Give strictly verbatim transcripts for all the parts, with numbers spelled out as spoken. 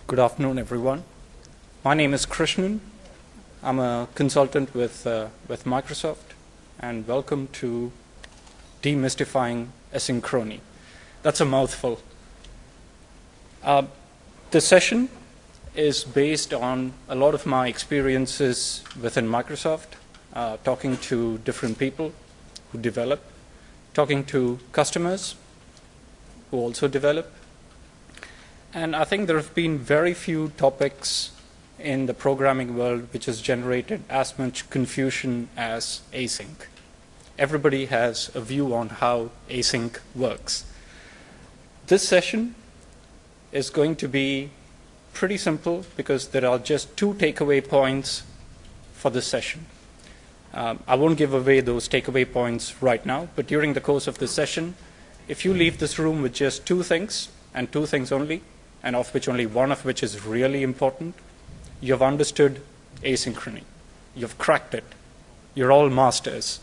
Good afternoon, everyone. My name is Krishnan. I'm a consultant with, uh, with Microsoft, and welcome to Demystifying Asynchrony. That's a mouthful. Uh, the session is based on a lot of my experiences within Microsoft, uh, talking to different people who develop, talking to customers who also develop. And I think there have been very few topics in the programming world which has generated as much confusion as async. Everybody has a view on how async works. This session is going to be pretty simple because there are just two takeaway points for this session. Um, I won't give away those takeaway points right now, but during the course of this session, if you leave this room with just two things, and two things only, and of which only one of which is really important, you've understood asynchrony. You've cracked it. You're all masters.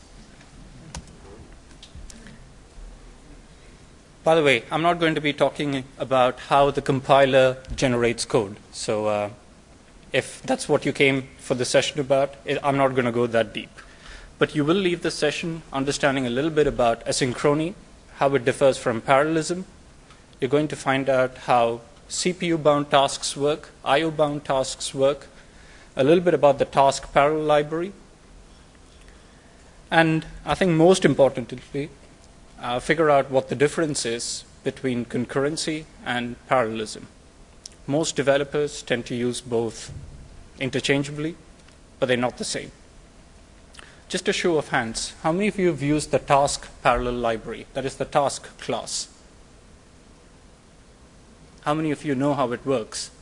By the way, I'm not going to be talking about how the compiler generates code. So uh, if that's what you came for the session about, it, I'm not going to go that deep. But you will leave the session understanding a little bit about asynchrony, how it differs from parallelism. You're going to find out how C P U-bound tasks work, I O-bound tasks work, a little bit about the task parallel library, and I think most importantly, uh, figure out what the difference is between concurrency and parallelism. Most developers tend to use both interchangeably, but they're not the same. Just a show of hands, how many of you have used the task parallel library, that is the task class? How many of you know how it works?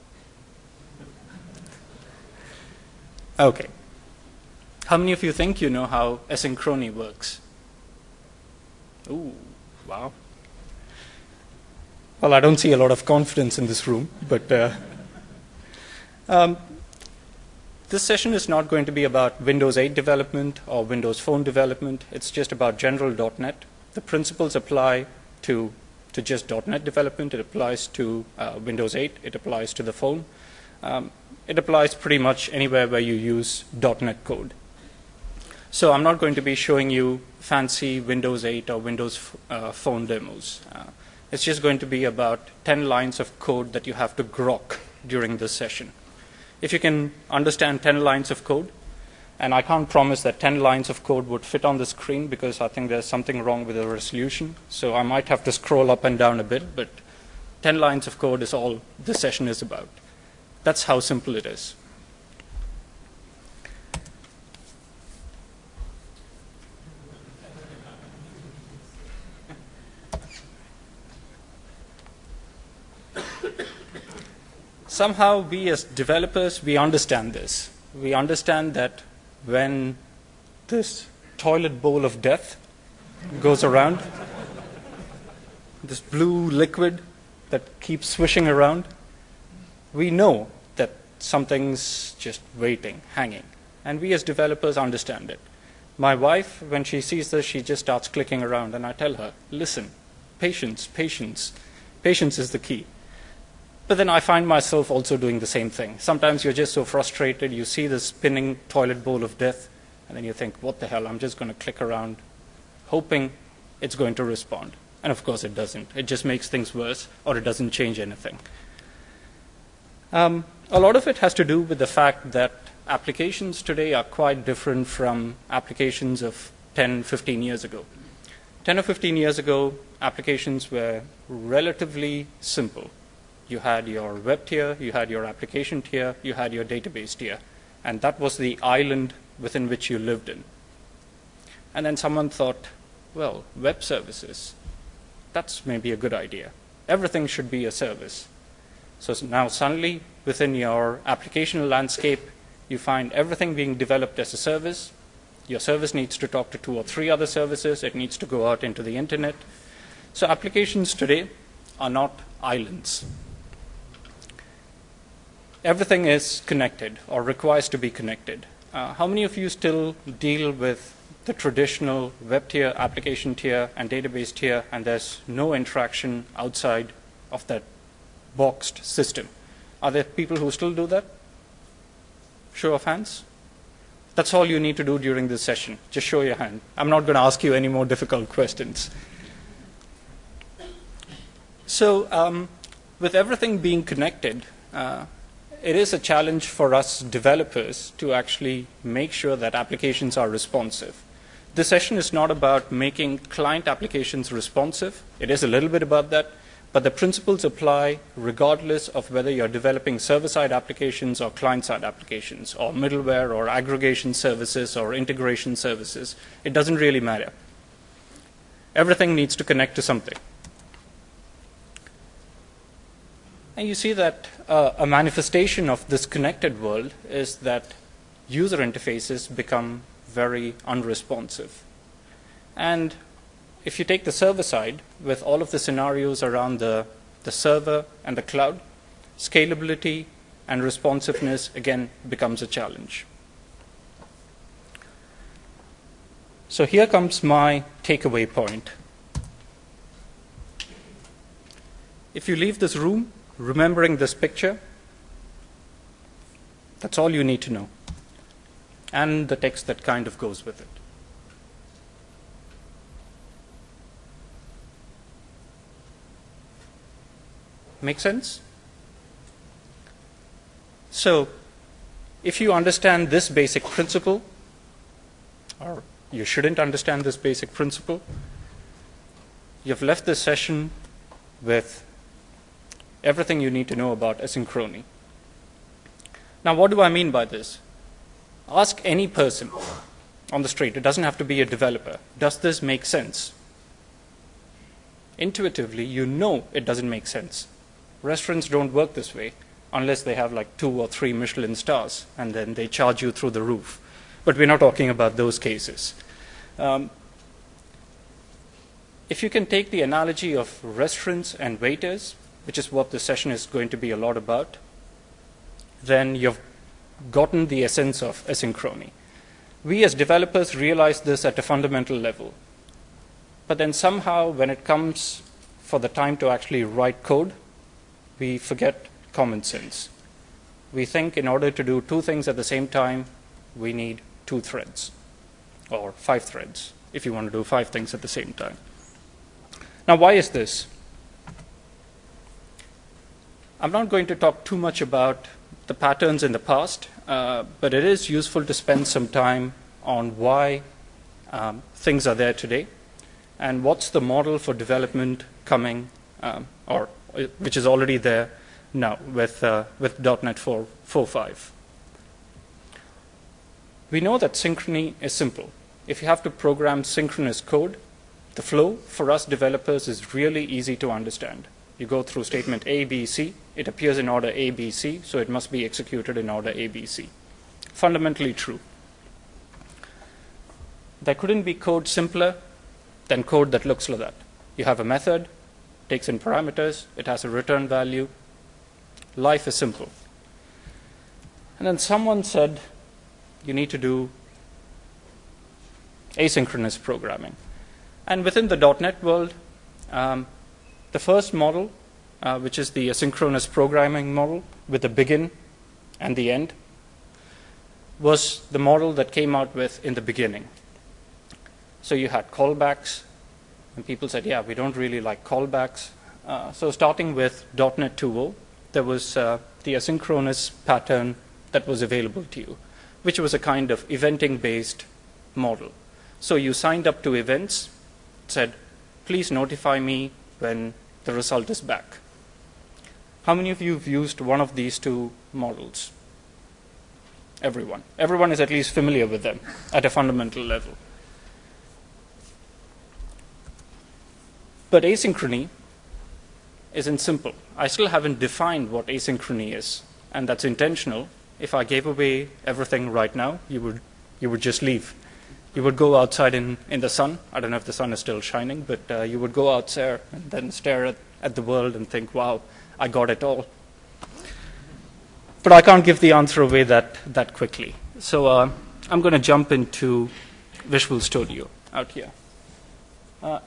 Okay. How many of you think you know how asynchrony works? Ooh, wow. Well, I don't see a lot of confidence in this room, but uh, um, this session is not going to be about Windows eight development or Windows Phone development. It's just about general dot net. The principles apply to to just dot net development. It applies to uh, Windows eight. It applies to the phone. Um, it applies pretty much anywhere where you use dot net code. So I'm not going to be showing you fancy Windows eight or Windows uh, phone demos. Uh, it's just going to be about ten lines of code that you have to grok during this session. If you can understand ten lines of code, and I can't promise that ten lines of code would fit on the screen because I think there's something wrong with the resolution. So I might have to scroll up and down a bit, but ten lines of code is all this session is about. That's how simple it is. Somehow we as developers, we understand this. We understand that when this toilet bowl of death goes around, this blue liquid that keeps swishing around, we know that something's just waiting, hanging. And we as developers understand it. My wife, when she sees this, she just starts clicking around, and I tell her, listen, patience, patience. Patience is the key. But then I find myself also doing the same thing. Sometimes you're just so frustrated, you see this spinning toilet bowl of death, and then you think, what the hell, I'm just going to click around, hoping it's going to respond. And of course it doesn't. It just makes things worse, or it doesn't change anything. Um, a lot of it has to do with the fact that applications today are quite different from applications of ten, fifteen years ago. ten or fifteen years ago, applications were relatively simple. You had your web tier, you had your application tier, you had your database tier. And that was the island within which you lived in. And then someone thought, well, web services, that's maybe a good idea. Everything should be a service. So now suddenly, within your application landscape, you find everything being developed as a service. Your service needs to talk to two or three other services. It needs to go out into the internet. So applications today are not islands. Everything is connected or requires to be connected. Uh, how many of you still deal with the traditional web tier, application tier, and database tier, and there's no interaction outside of that boxed system? Are there people who still do that? Show of hands. That's all you need to do during this session. Just show your hand. I'm not going to ask you any more difficult questions. So um, with everything being connected, uh, it is a challenge for us developers to actually make sure that applications are responsive. This session is not about making client applications responsive. It is a little bit about that, but the principles apply regardless of whether you're developing server-side applications or client-side applications, or middleware or aggregation services or integration services. It doesn't really matter. Everything needs to connect to something. And you see that uh, a manifestation of this connected world is that user interfaces become very unresponsive. And if you take the server side, with all of the scenarios around the, the server and the cloud, scalability and responsiveness, again, becomes a challenge. So here comes my takeaway point. If you leave this room remembering this picture, that's all you need to know, and the text that kind of goes with it. Make sense? So if you understand this basic principle, or you shouldn't understand this basic principle, you've left this session with everything you need to know about asynchrony. Now, what do I mean by this? Ask any person on the street. It doesn't have to be a developer. Does this make sense? Intuitively, you know it doesn't make sense. Restaurants don't work this way unless they have like two or three Michelin stars and then they charge you through the roof. But we're not talking about those cases. Um, if you can take the analogy of restaurants and waiters, which is what this session is going to be a lot about, then you've gotten the essence of asynchrony. We as developers realize this at a fundamental level. But then somehow when it comes for the time to actually write code, we forget common sense. We think in order to do two things at the same time, we need two threads, or five threads, if you want to do five things at the same time. Now, why is this? I'm not going to talk too much about the patterns in the past, uh, but it is useful to spend some time on why um, things are there today, and what's the model for development coming, um, or which is already there now with, uh, with dot net four point five. We know that synchrony is simple. If you have to program synchronous code, the flow for us developers is really easy to understand. You go through statement A, B, C. It appears in order A, B, C, so it must be executed in order A, B, C. Fundamentally true. There couldn't be code simpler than code that looks like that. You have a method, takes in parameters, it has a return value. Life is simple. And then someone said, you need to do asynchronous programming. And within the dot net world, um, the first model, uh, which is the asynchronous programming model with the begin and the end, was the model that came out with in the beginning. So you had callbacks, and people said, yeah, we don't really like callbacks. Uh, so starting with dot net two point oh, there was uh, the asynchronous pattern that was available to you, which was a kind of eventing-based model. So you signed up to events, said, please notify me when the result is back. How many of you have used one of these two models? Everyone. Everyone is at least familiar with them at a fundamental level. But asynchrony isn't simple. I still haven't defined what asynchrony is, and that's intentional. If I gave away everything right now, you would, you would just leave. You would go outside in, in the sun. I don't know if the sun is still shining, but uh, you would go out there and then stare at, at the world and think, wow, I got it all. But I can't give the answer away that, that quickly. So uh, I'm going to jump into Visual Studio out here. Uh,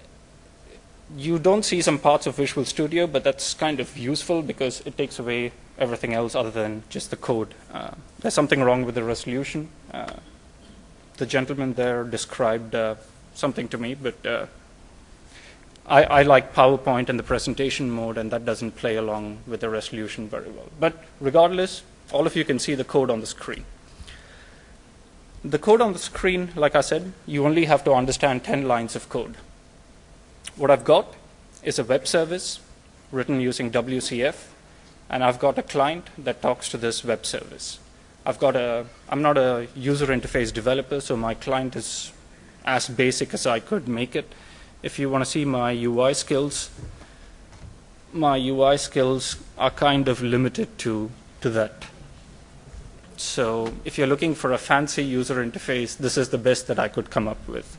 you don't see some parts of Visual Studio, but that's kind of useful because it takes away everything else other than just the code. Uh, there's something wrong with the resolution. Uh, the gentleman there described uh, something to me, but uh, I, I like PowerPoint in the presentation mode, and that doesn't play along with the resolution very well. But regardless, all of you can see the code on the screen. The code on the screen, like I said, you only have to understand ten lines of code. What I've got is a web service written using W C F, and I've got a client that talks to this web service. I've got a, I'm not a user interface developer, so my client is as basic as I could make it. If you want to see my U I skills, my U I skills are kind of limited to, to that. So if you're looking for a fancy user interface, this is the best that I could come up with.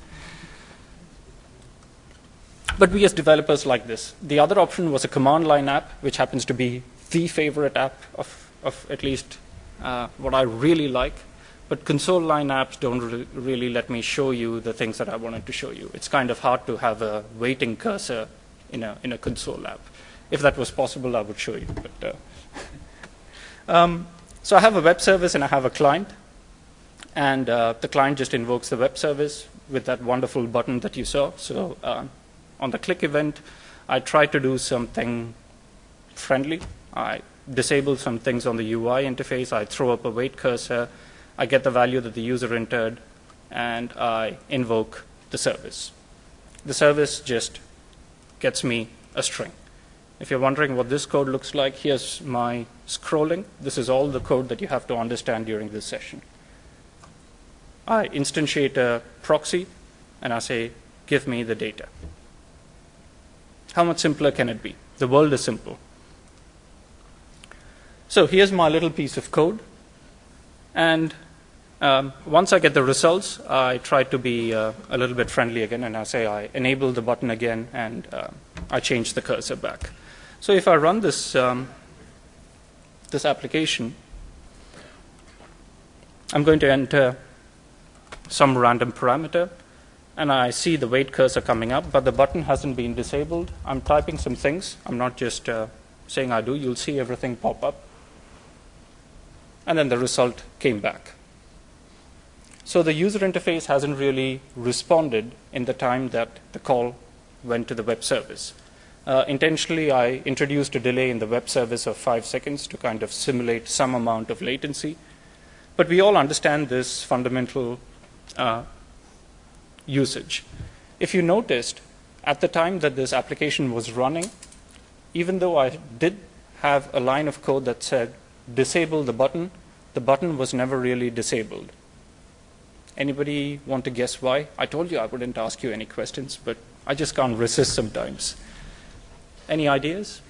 But we as developers like this. The other option was a command line app, which happens to be the favorite app of, of at least uh, what I really like. But console line apps don't re really let me show you the things that I wanted to show you. It's kind of hard to have a waiting cursor in a, in a console app. If that was possible, I would show you. But, uh, um, so I have a web service and I have a client. And uh, the client just invokes the web service with that wonderful button that you saw. So uh, on the click event, I try to do something friendly. I disable some things on the U I interface. I throw up a wait cursor. I get the value that the user entered, and I invoke the service. The service just gets me a string. If you're wondering what this code looks like, here's my scrolling. This is all the code that you have to understand during this session. I instantiate a proxy, and I say, give me the data. How much simpler can it be? The world is simple. So here's my little piece of code. And um, once I get the results, I try to be uh, a little bit friendly again, and I say I enable the button again, and uh, I change the cursor back. So if I run this, um, this application, I'm going to enter some random parameter, and I see the wait cursor coming up, but the button hasn't been disabled. I'm typing some things. I'm not just uh, saying I do. You'll see everything pop up. And then the result came back. So the user interface hasn't really responded in the time that the call went to the web service. Uh, intentionally, I introduced a delay in the web service of five seconds to kind of simulate some amount of latency. But we all understand this fundamental uh, usage. If you noticed, at the time that this application was running, even though I did have a line of code that said disable the button, the button was never really disabled. Anybody want to guess why? I told you I wouldn't ask you any questions, but I just can't resist sometimes. Any ideas?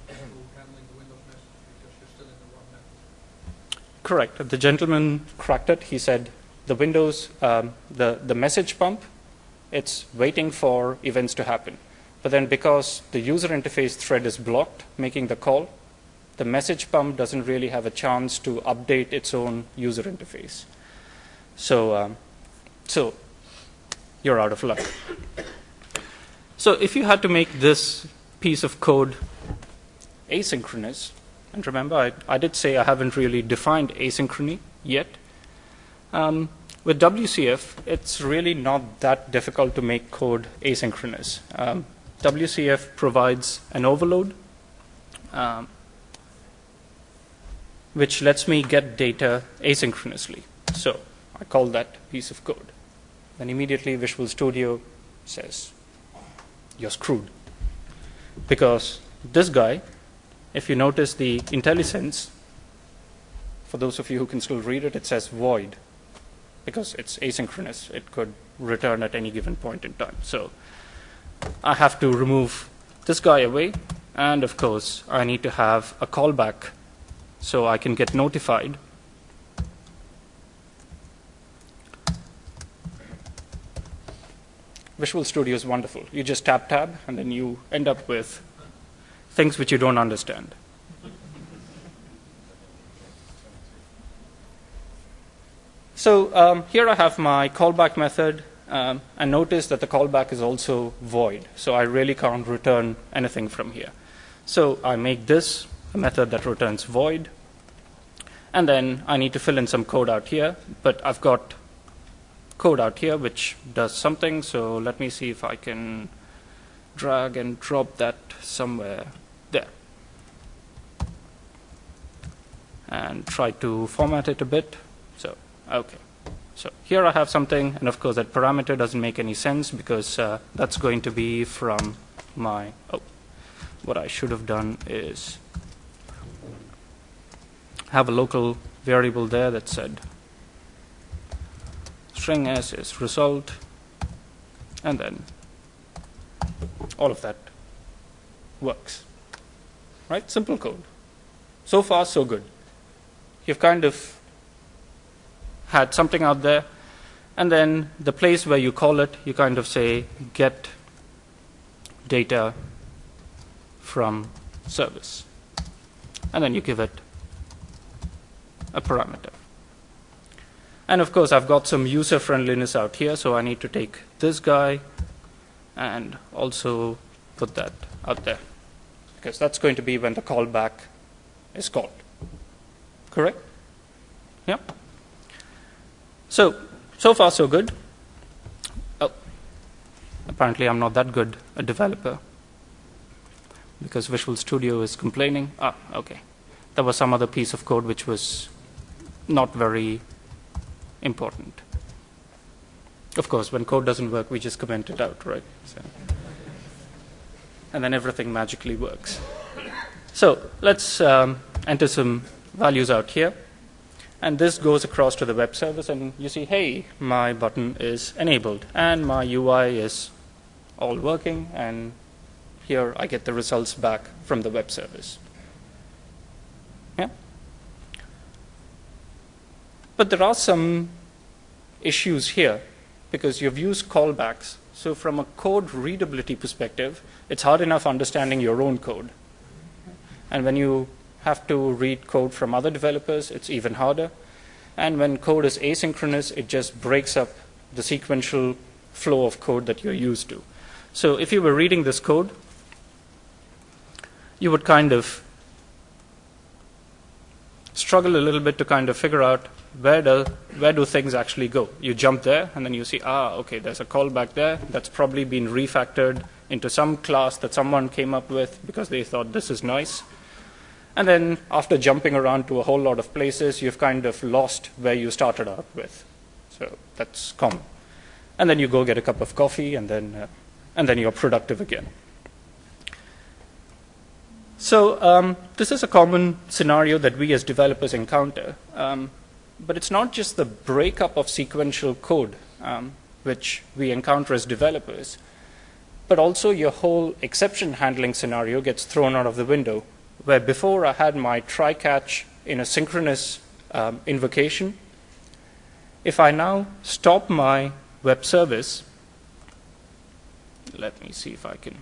Correct. The gentleman cracked it. He said the Windows, um, the, the message pump, it's waiting for events to happen. But then because the user interface thread is blocked, making the call, the message pump doesn't really have a chance to update its own user interface. So, um, so you're out of luck. So if you had to make this piece of code asynchronous, and remember, I, I did say I haven't really defined asynchrony yet. Um, with W C F, it's really not that difficult to make code asynchronous. Um, W C F provides an overload, um, which lets me get data asynchronously. So I call that piece of code. Then immediately Visual Studio says, you're screwed. Because this guy, if you notice the IntelliSense, for those of you who can still read it, it says void. Because it's asynchronous. It could return at any given point in time. So I have to remove this guy away. And of course, I need to have a callback so I can get notified. Visual Studio is wonderful. You just tap tab, and then you end up with things which you don't understand. So um, here I have my callback method, um, and notice that the callback is also void. So I really can't return anything from here. So I make this a method that returns void. And then I need to fill in some code out here, but I've got code out here which does something. So let me see if I can drag and drop that somewhere there. And try to format it a bit. So, okay. So here I have something, and of course that parameter doesn't make any sense because uh, that's going to be from my, oh, what I should have done is have a local variable there that said string s is result, and then all of that works. Right? Simple code. So far, so good. You've kind of had something out there, and then the place where you call it, you kind of say get data from service, and then you give it a parameter. And of course, I've got some user friendliness out here, so I need to take this guy and also put that out there, because that's going to be when the callback is called. Correct? Yeah. So, so far so good. Oh, apparently I'm not that good a developer because Visual Studio is complaining. Ah, okay. There was some other piece of code which was not very important. Of course, when code doesn't work, we just comment it out, right? So, and then everything magically works. So let's um, enter some values out here. And this goes across to the web service, and you see, hey, my button is enabled, and my U I is all working, and here I get the results back from the web service. Yeah? But there are some issues here, because you've used callbacks. So from a code readability perspective, it's hard enough understanding your own code. And when you have to read code from other developers, it's even harder. And when code is asynchronous, it just breaks up the sequential flow of code that you're used to. So if you were reading this code, you would kind of struggle a little bit to kind of figure out where do, where do things actually go. You jump there, and then you see, ah, okay, there's a callback there. That's probably been refactored into some class that someone came up with because they thought this is nice. And then after jumping around to a whole lot of places, you've kind of lost where you started out with. So that's common. And then you go get a cup of coffee, and then, uh, and then you're productive again. So um, this is a common scenario that we as developers encounter. Um, but it's not just the breakup of sequential code, um, which we encounter as developers, but also your whole exception handling scenario gets thrown out of the window, where before I had my try catch in a synchronous um, invocation. If I now stop my web service, let me see if I can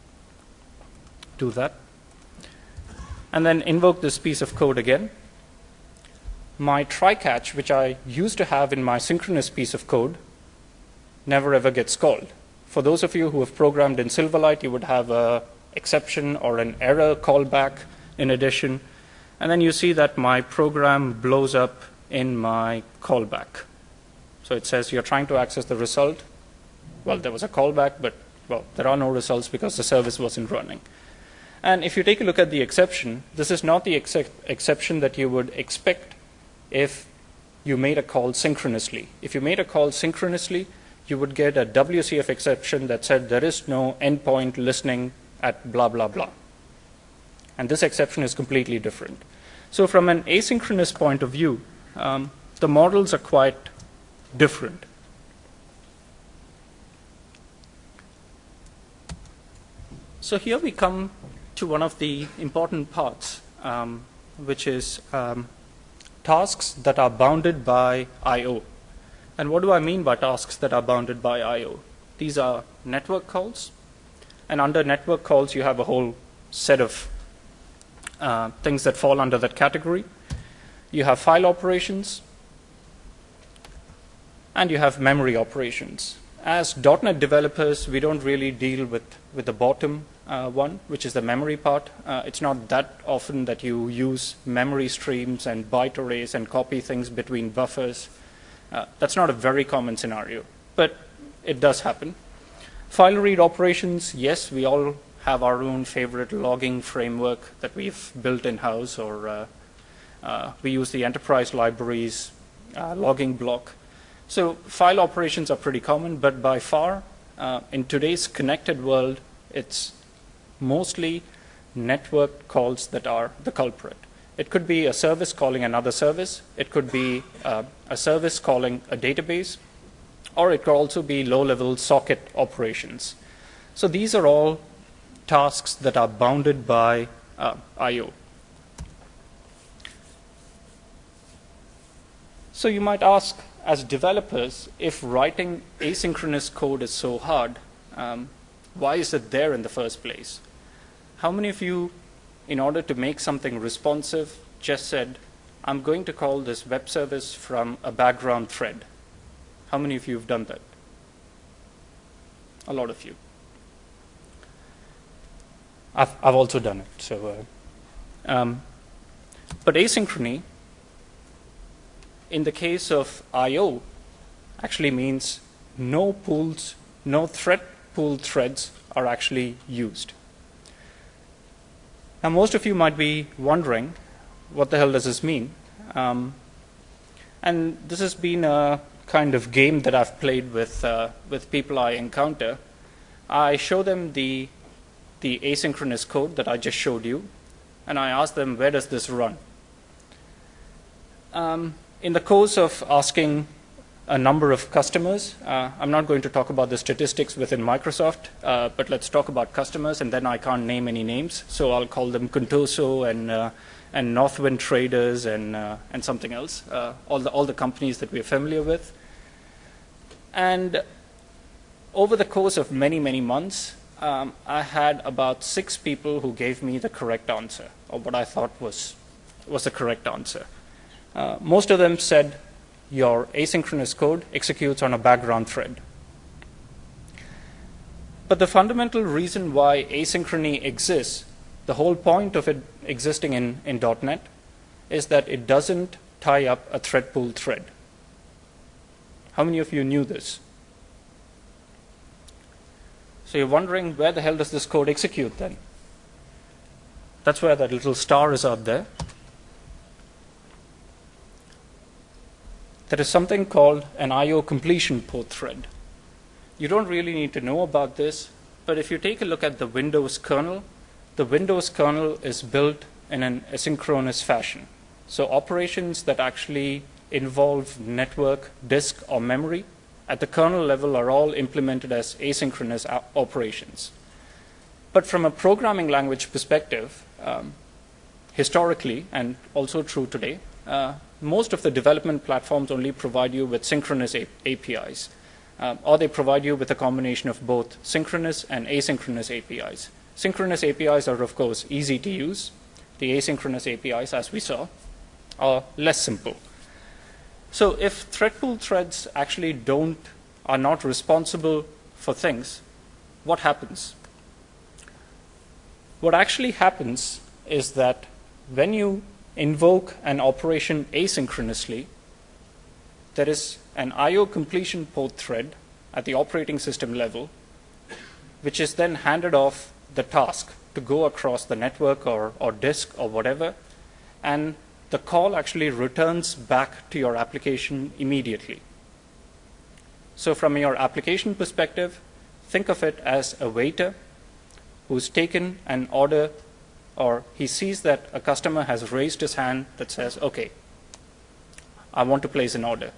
do that, and then invoke this piece of code again, my try catch, which I used to have in my synchronous piece of code, never ever gets called. For those of you who have programmed in Silverlight, you would have a exception or an error callback in addition, and then you see that my program blows up in my callback. So it says you're trying to access the result. Well, there was a callback, but well, there are no results because the service wasn't running. And if you take a look at the exception, this is not the ex exception that you would expect if you made a call synchronously. If you made a call synchronously, you would get a W C F exception that said there is no endpoint listening at blah, blah, blah. And this exception is completely different. So from an asynchronous point of view, um, the models are quite different. So here we come to one of the important parts, um, which is um, tasks that are bounded by I O. And what do I mean by tasks that are bounded by I O? These are network calls. And under network calls, you have a whole set of uh, things that fall under that category. You have file operations, and you have memory operations. As dot net developers, we don't really deal with, with the bottom. uh, one, which is the memory part. Uh, it's not that often that you use memory streams and byte arrays and copy things between buffers. Uh, that's not a very common scenario, but it does happen. File read operations, yes, we all have our own favorite logging framework that we've built in-house, or uh, uh, we use the enterprise libraries uh, logging block. So file operations are pretty common, but by far, uh, in today's connected world, it's mostly network calls that are the culprit. It could be a service calling another service. It could be uh, a service calling a database, or it could also be low-level socket operations. So these are all tasks that are bounded by uh, I O. So you might ask, as developers, if writing asynchronous code is so hard, um, why is it there in the first place? How many of you, in order to make something responsive, just said, I'm going to call this web service from a background thread? How many of you have done that? A lot of you. I've, I've also done it. So, uh, um, but asynchrony, in the case of I O, actually means no pools, no thread pool threads are actually used. Now, most of you might be wondering, what the hell does this mean? Um, and this has been a kind of game that I've played with uh, with people I encounter. I show them the the asynchronous code that I just showed you, and I ask them, where does this run? Um, in the course of asking a number of customers, uh, I'm not going to talk about the statistics within Microsoft, uh, but let's talk about customers, and then I can't name any names, so I'll call them Contoso and uh, and Northwind Traders and uh, and something else, uh, all the all the companies that we're familiar with. And over the course of many many months, um, I had about six people who gave me the correct answer, or what I thought was was the correct answer. Uh, most of them said, your asynchronous code executes on a background thread. But the fundamental reason why asynchrony exists, the whole point of it existing in, in dot net, is that it doesn't tie up a thread pool thread. How many of you knew this? So you're wondering, where the hell does this code execute then? That's where that little star is out there. There is something called an I O completion port thread. You don't really need to know about this, but if you take a look at the Windows kernel, the Windows kernel is built in an asynchronous fashion. So operations that actually involve network, disk, or memory at the kernel level are all implemented as asynchronous operations. But from a programming language perspective, um, historically, and also true today, uh, most of the development platforms only provide you with synchronous A P Is, um, or they provide you with a combination of both synchronous and asynchronous A P Is. Synchronous A P Is are, of course, easy to use. The asynchronous A P Is, as we saw, are less simple. So if thread pool threads actually don't, are not responsible for things, what happens? What actually happens is that when you invoke an operation asynchronously, there is an I O completion port thread at the operating system level, which is then handed off the task to go across the network or, or disk or whatever, and the call actually returns back to your application immediately. So from your application perspective, think of it as a waiter who's taken an order, or he sees that a customer has raised his hand that says, okay, I want to place an order.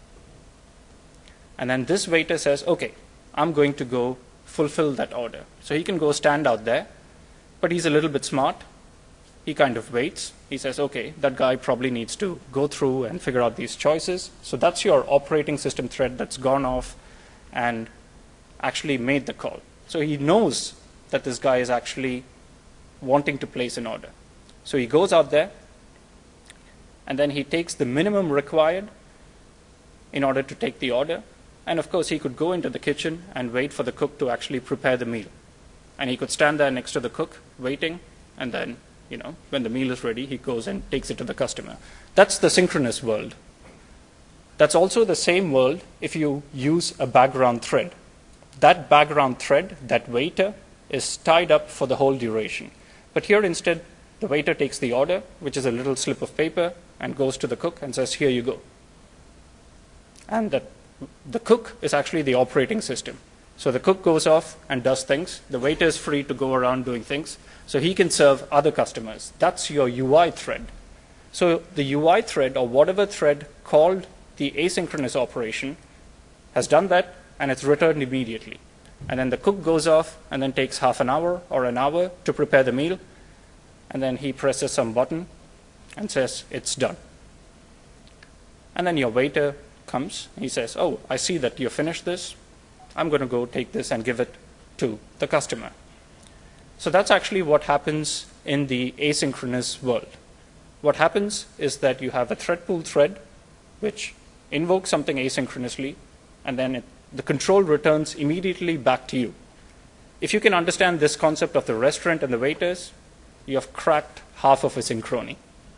And then this waiter says, okay, I'm going to go fulfill that order. So he can go stand out there, but he's a little bit smart. He kind of waits. He says, okay, that guy probably needs to go through and figure out these choices. So that's your operating system thread that's gone off and actually made the call. So he knows that this guy is actually wanting to place an order. So he goes out there, and then he takes the minimum required in order to take the order. And of course, he could go into the kitchen and wait for the cook to actually prepare the meal. And he could stand there next to the cook, waiting, and then, you know, when the meal is ready, he goes and takes it to the customer. That's the synchronous world. That's also the same world if you use a background thread. That background thread, that waiter, is tied up for the whole duration. But here instead, the waiter takes the order, which is a little slip of paper, and goes to the cook and says, here you go. And that the cook is actually the operating system. So the cook goes off and does things. The waiter is free to go around doing things. So he can serve other customers. That's your U I thread. So the U I thread, or whatever thread called the asynchronous operation, has done that, and it's returned immediately. And then the cook goes off and then takes half an hour or an hour to prepare the meal. And then he presses some button and says, it's done. And then your waiter comes. He says, oh, I see that you finished this. I'm going to go take this and give it to the customer. So that's actually what happens in the asynchronous world. What happens is that you have a thread pool thread, which invokes something asynchronously, and then it, the control returns immediately back to you. If you can understand this concept of the restaurant and the waiters, you have cracked half of asynchrony.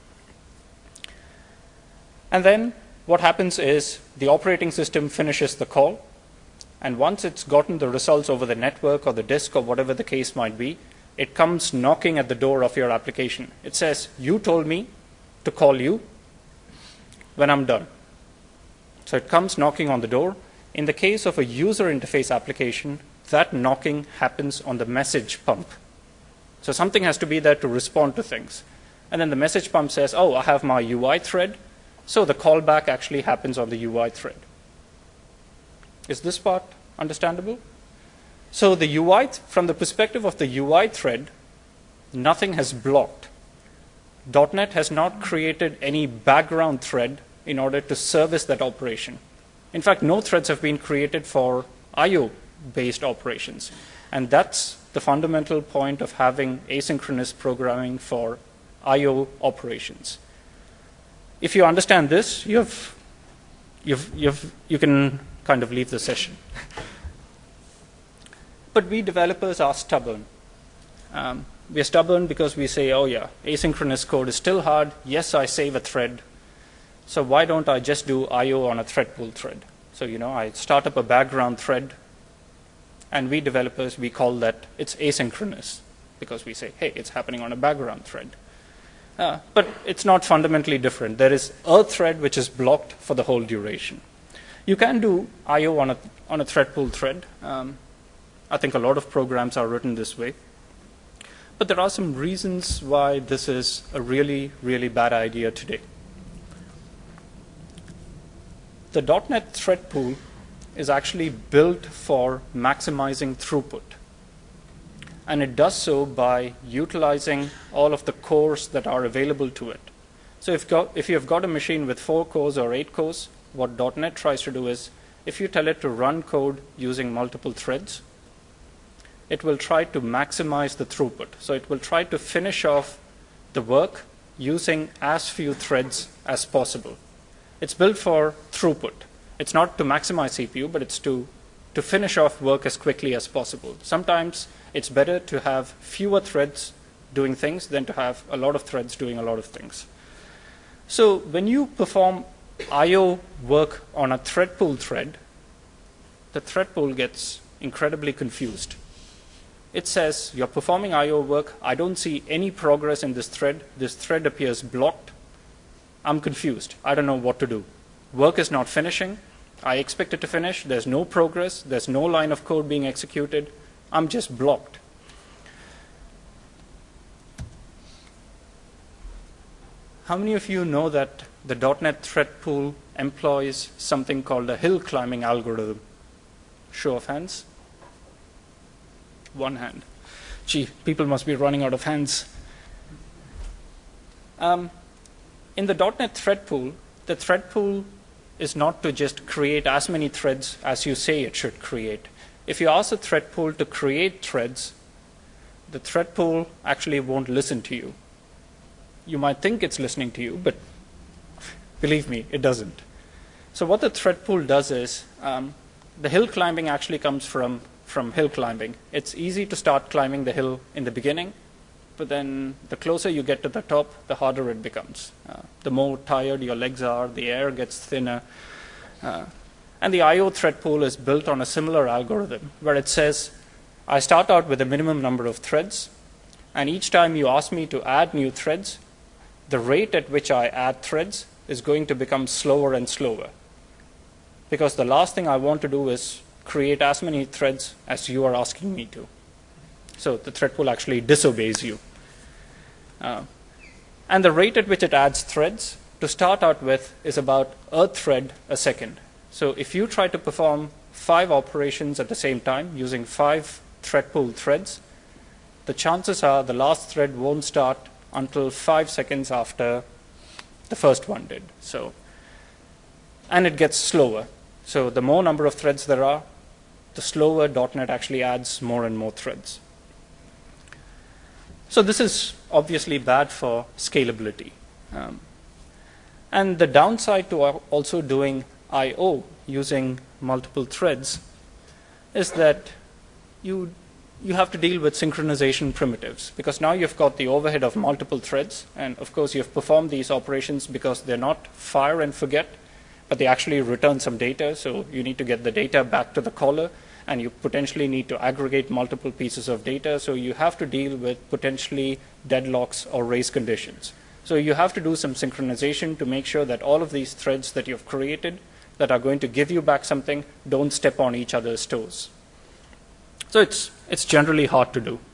And then what happens is the operating system finishes the call, and once it's gotten the results over the network or the disk or whatever the case might be, it comes knocking at the door of your application. It says, you told me to call you when I'm done. So it comes knocking on the door. In the case of a user interface application, that knocking happens on the message pump. So something has to be there to respond to things. And then the message pump says, oh, I have my U I thread. So the callback actually happens on the U I thread. Is this part understandable? So the U I, from the perspective of the U I thread, nothing has blocked. dot net has not created any background thread in order to service that operation. In fact, no threads have been created for I O-based operations. And that's the fundamental point of having asynchronous programming for I O operations. If you understand this, you've, you've, you've, you can kind of leave the session. But we developers are stubborn. Um, we are stubborn because we say, oh yeah, asynchronous code is still hard. Yes, I save a thread. So why don't I just do I O on a thread pool thread? So, you know, I start up a background thread, and we developers, we call that it's asynchronous because we say, hey, it's happening on a background thread. Uh, but it's not fundamentally different. There is a thread which is blocked for the whole duration. You can do I O on a, on a thread pool thread. Um, I think a lot of programs are written this way. But there are some reasons why this is a really, really bad idea today. The dot net thread pool is actually built for maximizing throughput. And it does so by utilizing all of the cores that are available to it. So if, got, if you've got a machine with four cores or eight cores, what dot net tries to do is, if you tell it to run code using multiple threads, it will try to maximize the throughput. So it will try to finish off the work using as few threads as possible. It's built for throughput. It's not to maximize C P U, but it's to, to finish off work as quickly as possible. Sometimes it's better to have fewer threads doing things than to have a lot of threads doing a lot of things. So when you perform I O work on a thread pool thread, the thread pool gets incredibly confused. It says, you're performing I O work. I don't see any progress in this thread. This thread appears blocked. I'm confused. I don't know what to do. Work is not finishing. I expect it to finish. There's no progress. There's no line of code being executed. I'm just blocked. How many of you know that the dot net thread pool employs something called a hill climbing algorithm? Show of hands. One hand. Gee, people must be running out of hands. Um, in the dot net thread pool, the thread pool is not to just create as many threads as you say it should create. If you ask the thread pool to create threads, the thread pool actually won't listen to you. You might think it's listening to you, but believe me, it doesn't. So what the thread pool does is, um, the hill climbing actually comes from from hill climbing. It's easy to start climbing the hill in the beginning, but then the closer you get to the top, the harder it becomes. Uh, the more tired your legs are, the air gets thinner. Uh, and the I O thread pool is built on a similar algorithm where it says, I start out with a minimum number of threads, and each time you ask me to add new threads, the rate at which I add threads is going to become slower and slower. Because the last thing I want to do is create as many threads as you are asking me to. So the thread pool actually disobeys you. Uh, and the rate at which it adds threads to start out with is about a thread a second. So if you try to perform five operations at the same time using five thread pool threads, the chances are the last thread won't start until five seconds after the first one did. So, and it gets slower. So the more number of threads there are, the slower dot net actually adds more and more threads. So this is obviously bad for scalability. Um, and the downside to also doing I O using multiple threads is that you you have to deal with synchronization primitives, because now you've got the overhead of multiple threads, and of course you've performed these operations because they're not fire and forget, but they actually return some data, so you need to get the data back to the caller, and you potentially need to aggregate multiple pieces of data, so you have to deal with potentially deadlocks or race conditions. So you have to do some synchronization to make sure that all of these threads that you've created that are going to give you back something don't step on each other's toes. So it's, it's generally hard to do.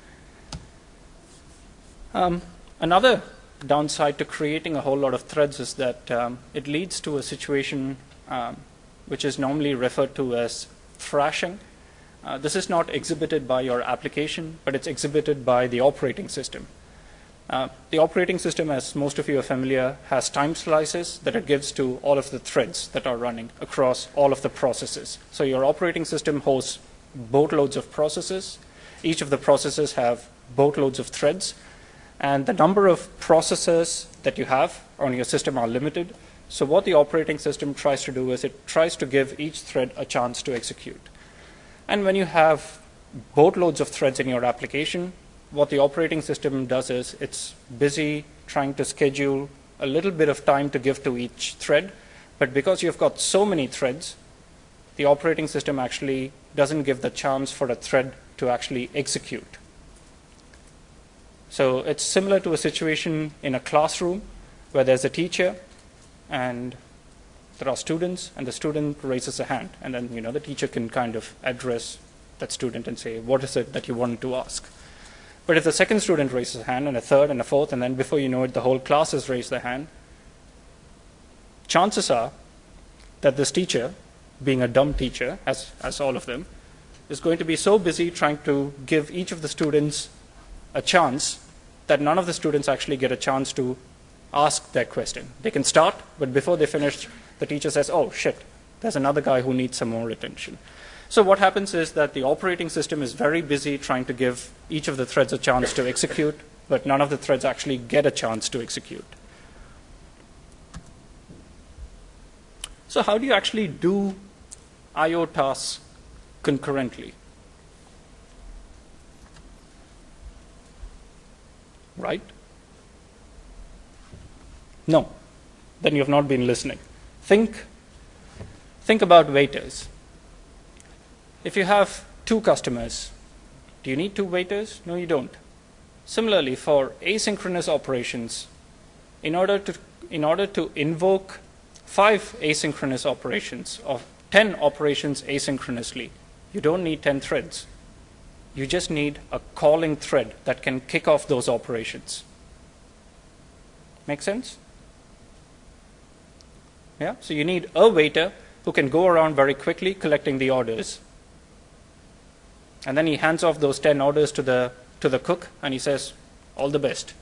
Um, another downside to creating a whole lot of threads is that um, it leads to a situation um, which is normally referred to as thrashing. Uh, this is not exhibited by your application, but it's exhibited by the operating system. Uh, the operating system, as most of you are familiar, has time slices that it gives to all of the threads that are running across all of the processes. So your operating system hosts boatloads of processes. Each of the processes have boatloads of threads, and the number of processes that you have on your system are limited. So what the operating system tries to do is it tries to give each thread a chance to execute. And when you have boatloads of threads in your application, what the operating system does is it's busy trying to schedule a little bit of time to give to each thread, but because you've got so many threads, the operating system actually doesn't give the chance for a thread to actually execute. So it's similar to a situation in a classroom where there's a teacher and there are students, and the student raises a hand, and then you know the teacher can kind of address that student and say, what is it that you wanted to ask? But if the second student raises a hand, and a third, and a fourth, and then before you know it, the whole class has raised their hand, chances are that this teacher, being a dumb teacher, as, as all of them, is going to be so busy trying to give each of the students a chance that none of the students actually get a chance to ask their question. They can start, but before they finish, the teacher says, oh, shit, there's another guy who needs some more attention. So what happens is that the operating system is very busy trying to give each of the threads a chance to execute, but none of the threads actually get a chance to execute. So how do you actually do I O tasks concurrently? Right? No. Then you have not been listening. Think, think about waiters. If you have two customers, do you need two waiters? No, you don't. Similarly, for asynchronous operations, in order to, in order to invoke five asynchronous operations, or ten operations asynchronously, you don't need ten threads. You just need a calling thread that can kick off those operations. Make sense? Yeah? So you need a waiter who can go around very quickly collecting the orders. And then he hands off those ten orders to the, to the cook, and he says, all the best.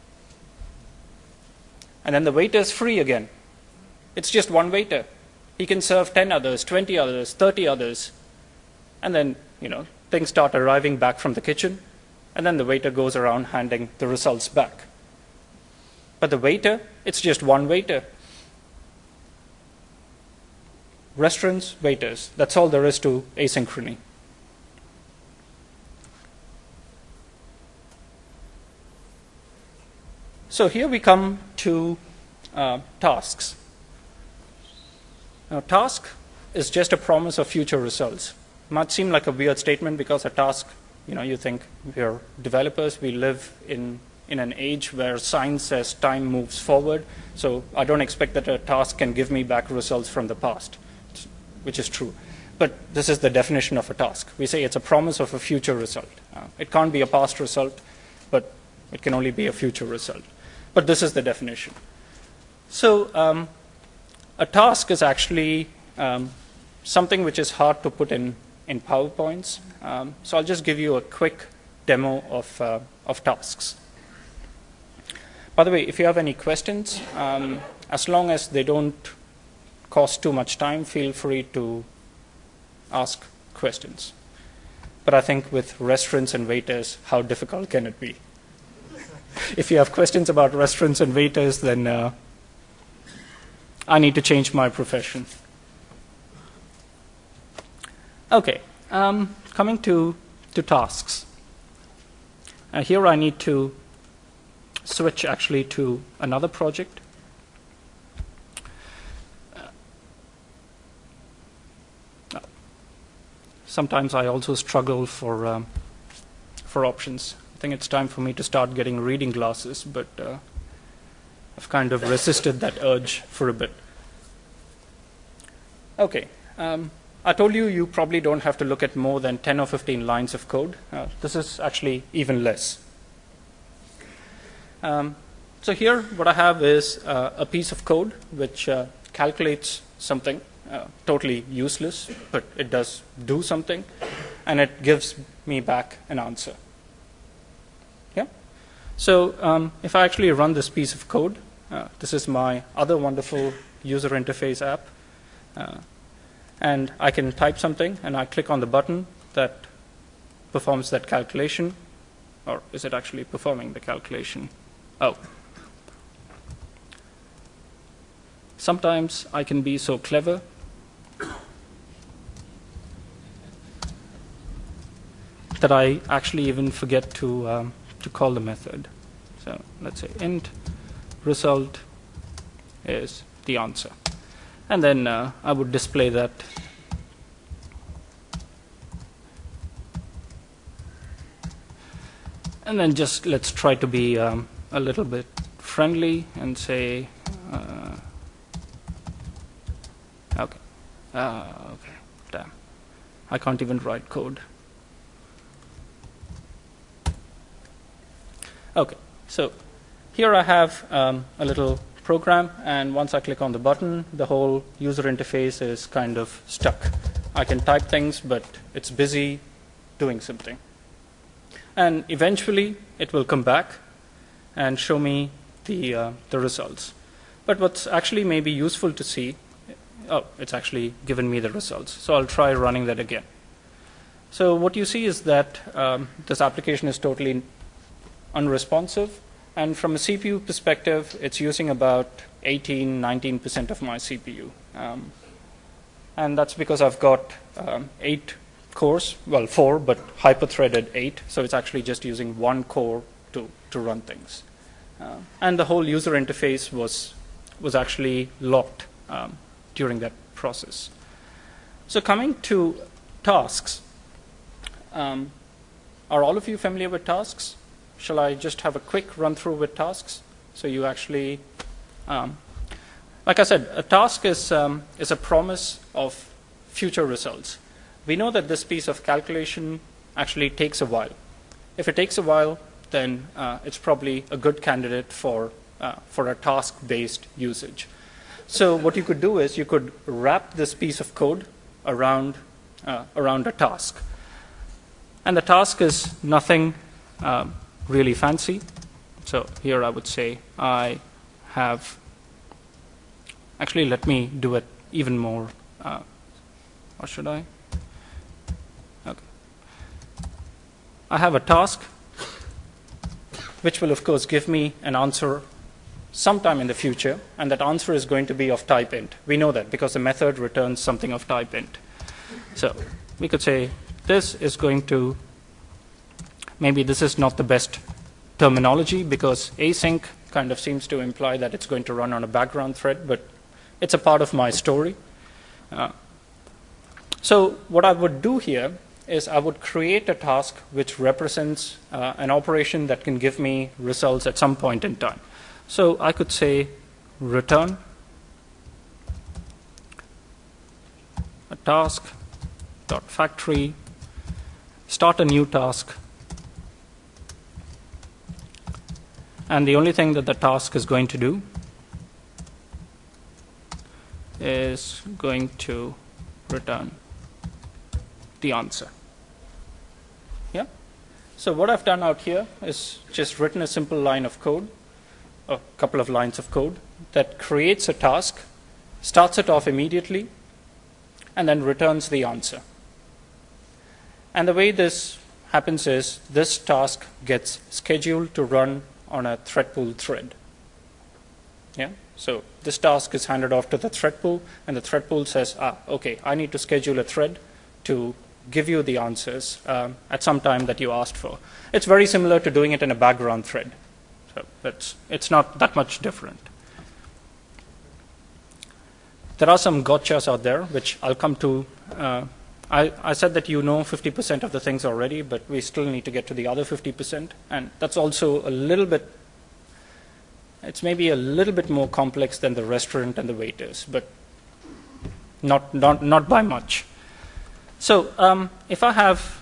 And then the waiter's free again. It's just one waiter. He can serve ten others, twenty others, thirty others. And then, you know, things start arriving back from the kitchen, and then the waiter goes around handing the results back. But the waiter, it's just one waiter. Restaurants, waiters. That's all there is to asynchrony. So here we come to uh, tasks. Now, task is just a promise of future results. Might seem like a weird statement because a task, you know, you think we're developers, we live in, in an age where science says time moves forward, so I don't expect that a task can give me back results from the past, which is true. But this is the definition of a task. We say it's a promise of a future result. Uh, it can't be a past result, but it can only be a future result. But this is the definition. So um, a task is actually um, something which is hard to put in, in PowerPoints. Um, so I'll just give you a quick demo of, uh, of tasks. By the way, if you have any questions, um, as long as they don't cost too much time, feel free to ask questions. But I think with restaurants and waiters, how difficult can it be? If you have questions about restaurants and waiters, then uh, I need to change my profession. Okay, um, coming to, to tasks. Uh, here I need to switch actually to another project. Sometimes I also struggle for um, for options. I think it's time for me to start getting reading glasses, but uh, I've kind of resisted that urge for a bit. Okay, um, I told you you probably don't have to look at more than ten or fifteen lines of code. Uh, this is actually even less. Um, so here what I have is uh, a piece of code which uh, calculates something. Uh, totally useless, but it does do something, and it gives me back an answer. Yeah. So um, if I actually run this piece of code, uh, this is my other wonderful user interface app, uh, and I can type something, and I click on the button that performs that calculation, or is it actually performing the calculation? Oh. Sometimes I can be so clever that I actually even forget to um, to call the method. So let's say int result is the answer, and then uh, I would display that. And then just let's try to be um, a little bit friendly and say, uh, okay, uh, okay, damn, I can't even write code. Okay, so here I have um, a little program, and once I click on the button, the whole user interface is kind of stuck. I can type things, but it's busy doing something. And eventually, it will come back and show me the, uh, the results. But what's actually maybe useful to see, oh, it's actually given me the results. So I'll try running that again. So what you see is that um, this application is totally unresponsive, and from a C P U perspective, it's using about eighteen, nineteen percent of my C P U. Um, and that's because I've got um, eight cores, well, four, but hyper-threaded eight, so it's actually just using one core to, to run things. Uh, and the whole user interface was, was actually locked um, during that process. So coming to tasks, um, are all of you familiar with tasks? Shall I just have a quick run through with tasks? So you actually, um, like I said, a task is, um, is a promise of future results. We know that this piece of calculation actually takes a while. If it takes a while, then uh, it's probably a good candidate for, uh, for a task-based usage. So what you could do is you could wrap this piece of code around, uh, around a task. And the task is nothing um, really fancy. So here I would say I have, actually let me do it even more, uh, or should I? Okay. I have a task which will of course give me an answer sometime in the future, and that answer is going to be of type int. We know that because the method returns something of type int. So we could say this is going to, maybe this is not the best terminology because async kind of seems to imply that it's going to run on a background thread, but it's a part of my story. Uh, so what I would do here is I would create a task which represents uh, an operation that can give me results at some point in time. So I could say return a task dot factory, start a new task, and the only thing that the task is going to do is going to return the answer. Yeah. So what I've done out here is just written a simple line of code, a couple of lines of code that creates a task, starts it off immediately, and then returns the answer. And the way this happens is this task gets scheduled to run on a thread pool thread. Yeah. So this task is handed off to the thread pool, and the thread pool says, ah, okay, I need to schedule a thread to give you the answers um, at some time that you asked for. It's very similar to doing it in a background thread. So it's, it's not that much different. There are some gotchas out there, which I'll come to. Uh, I, I said that you know fifty percent of the things already, but we still need to get to the other fifty percent. And that's also a little bit, it's maybe a little bit more complex than the restaurant and the waiters, but not, not, not by much. So um, if I have,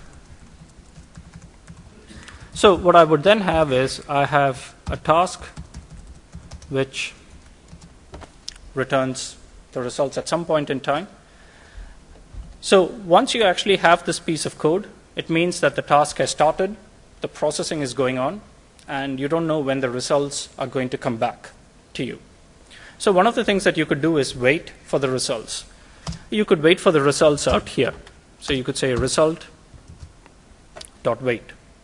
so what I would then have is I have a task which returns the results at some point in time. So once you actually have this piece of code, it means that the task has started, the processing is going on, and you don't know when the results are going to come back to you. So one of the things that you could do is wait for the results. You could wait for the results out here. So you could say result dot wait.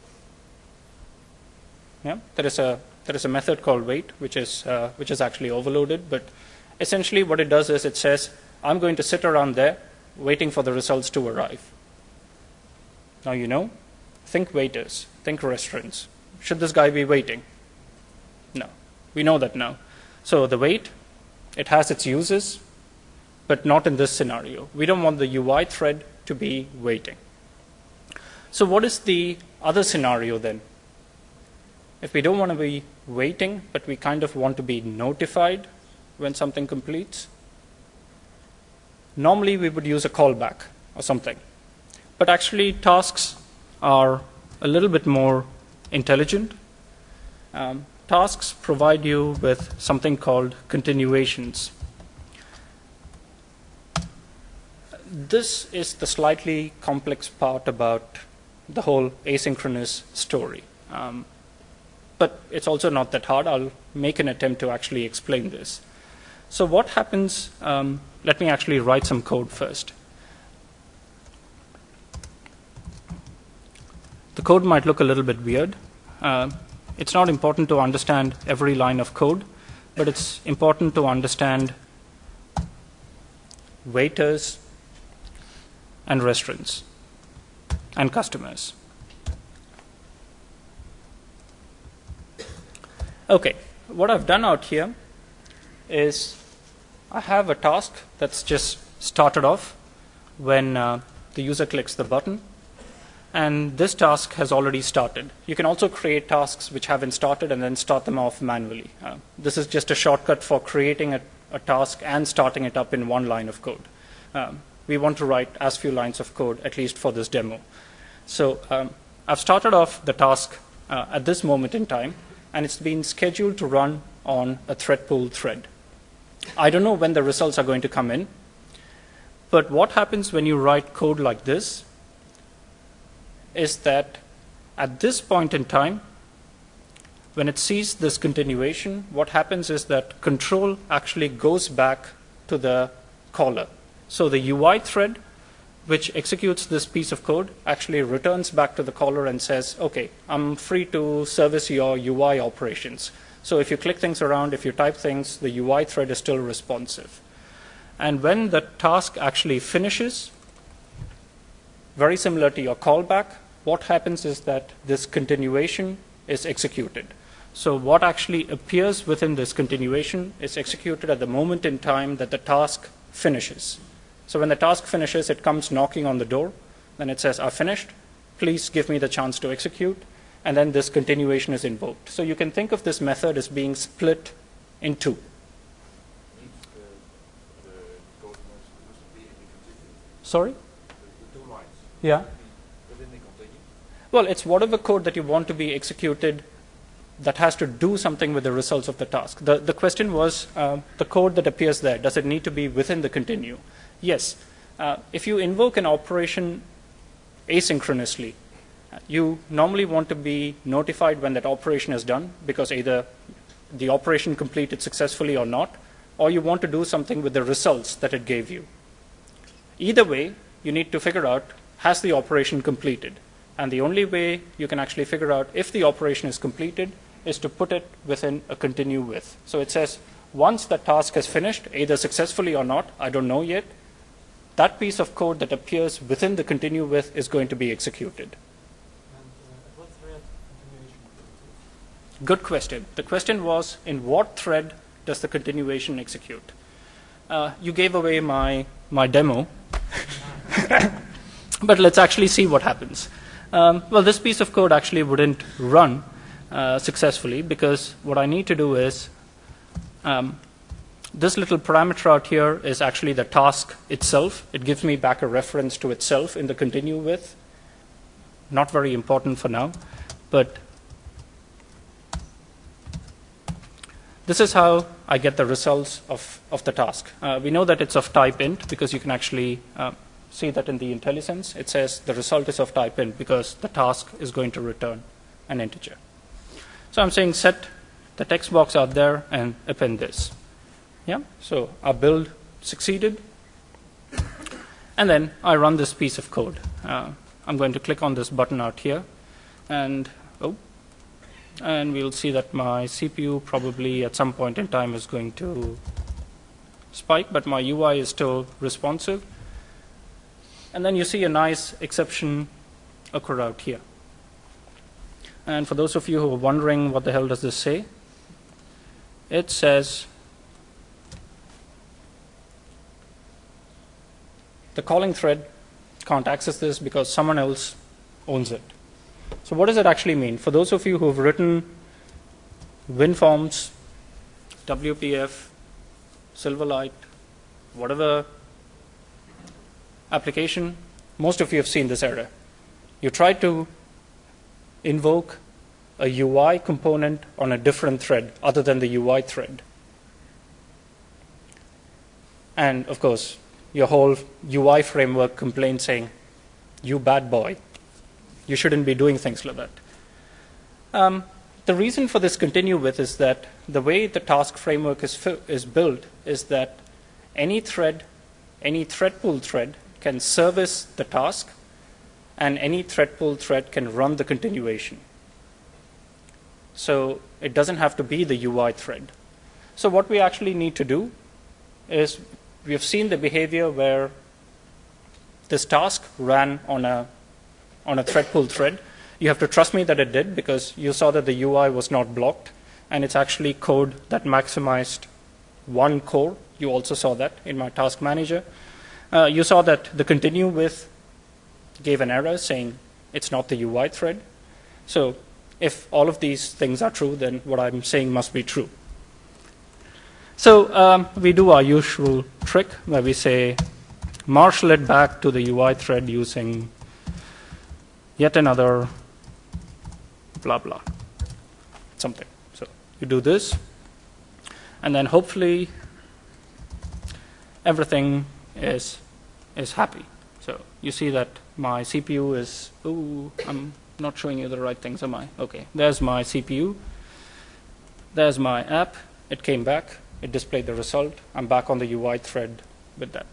Yeah, there is a there is a method called wait, which is uh, which is actually overloaded. But essentially, what it does is it says, I'm going to sit around there waiting for the results to arrive. Now you know, think waiters, think restaurants. Should this guy be waiting? No, we know that now. So the wait, it has its uses, but not in this scenario. We don't want the U I thread to be waiting. So what is the other scenario then? If we don't want to be waiting, but we kind of want to be notified when something completes, normally we would use a callback or something. But actually tasks are a little bit more intelligent. Um, tasks provide you with something called continuations. This is the slightly complex part about the whole asynchronous story. Um, but it's also not that hard. I'll make an attempt to actually explain this. So what happens, um, let me actually write some code first. The code might look a little bit weird. Uh, it's not important to understand every line of code, but it's important to understand waiters and restaurants and customers. Okay, what I've done out here is I have a task that's just started off when uh, the user clicks the button, and this task has already started. You can also create tasks which haven't started and then start them off manually. Uh, this is just a shortcut for creating a, a task and starting it up in one line of code. Um, we want to write as few lines of code, at least for this demo. So um, I've started off the task uh, at this moment in time, and it's been scheduled to run on a thread pool thread. I don't know when the results are going to come in, but what happens when you write code like this is that at this point in time, when it sees this continuation, what happens is that control actually goes back to the caller. So the U I thread, which executes this piece of code, actually returns back to the caller and says, okay, I'm free to service your U I operations. So if you click things around, if you type things, the U I thread is still responsive. And when the task actually finishes, very similar to your callback, what happens is that this continuation is executed. So what actually appears within this continuation is executed at the moment in time that the task finishes. So when the task finishes, it comes knocking on the door. Then it says, I've finished. Please give me the chance to execute. And then this continuation is invoked. So you can think of this method as being split in two. Sorry? The two lines. Yeah. Within the continue. Well, it's whatever code that you want to be executed that has to do something with the results of the task. The, the question was, uh, the code that appears there, does it need to be within the continue? Yes. Uh, if you invoke an operation asynchronously, you normally want to be notified when that operation is done, because either the operation completed successfully or not, or you want to do something with the results that it gave you. Either way, you need to figure out, has the operation completed? And the only way you can actually figure out if the operation is completed is to put it within a continue with. So it says, once the task is finished, either successfully or not, I don't know yet, that piece of code that appears within the continue with is going to be executed. And uh, what thread continuation? Good question. The question was, in what thread does the continuation execute? Uh, you gave away my, my demo, but let's actually see what happens. Um, well, this piece of code actually wouldn't run uh, successfully, because what I need to do is, um, this little parameter out here is actually the task itself. It gives me back a reference to itself in the continue with. Not very important for now, but this is how I get the results of, of the task. Uh, we know that it's of type int because you can actually uh, see that in the IntelliSense. It says the result is of type int because the task is going to return an integer. So I'm saying set the text box out there and append this. Yeah, so our build succeeded. And then I run this piece of code. Uh, I'm going to click on this button out here, and oh, and we'll see that my C P U probably at some point in time is going to spike, but my U I is still responsive. And then you see a nice exception occur out here. And for those of you who are wondering what the hell does this say, it says the calling thread can't access this because someone else owns it. So what does it actually mean? For those of you who have written WinForms, W P F, Silverlight, whatever application, most of you have seen this error. You try to invoke a U I component on a different thread other than the U I thread. And of course, your whole U I framework complains saying, you bad boy, you shouldn't be doing things like that. Um, the reason for this continue with is that the way the task framework is, is built is that any thread, any thread pool thread can service the task, and any thread pool thread can run the continuation. So it doesn't have to be the U I thread. So what we actually need to do is, we have seen the behavior where this task ran on a, on a thread pool thread. You have to trust me that it did, because you saw that the U I was not blocked, and it's actually code that maximized one core. You also saw that in my task manager. Uh, you saw that the continue with gave an error saying it's not the U I thread. So if all of these things are true, then what I'm saying must be true. So um, we do our usual trick where we say marshal it back to the U I thread using yet another blah blah something. So you do this, and then hopefully everything is is happy. So you see that my C P U is, ooh, I'm not showing you the right things, am I? Okay, there's my C P U. There's my app. It came back. It displayed the result. I'm back on the U I thread with that.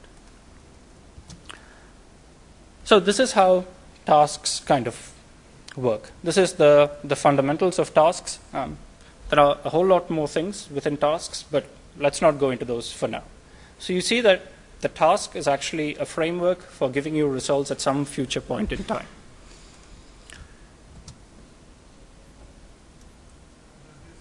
So this is how tasks kind of work. This is the, the fundamentals of tasks. Um, there are a whole lot more things within tasks, but let's not go into those for now. So you see that the task is actually a framework for giving you results at some future point in time. Does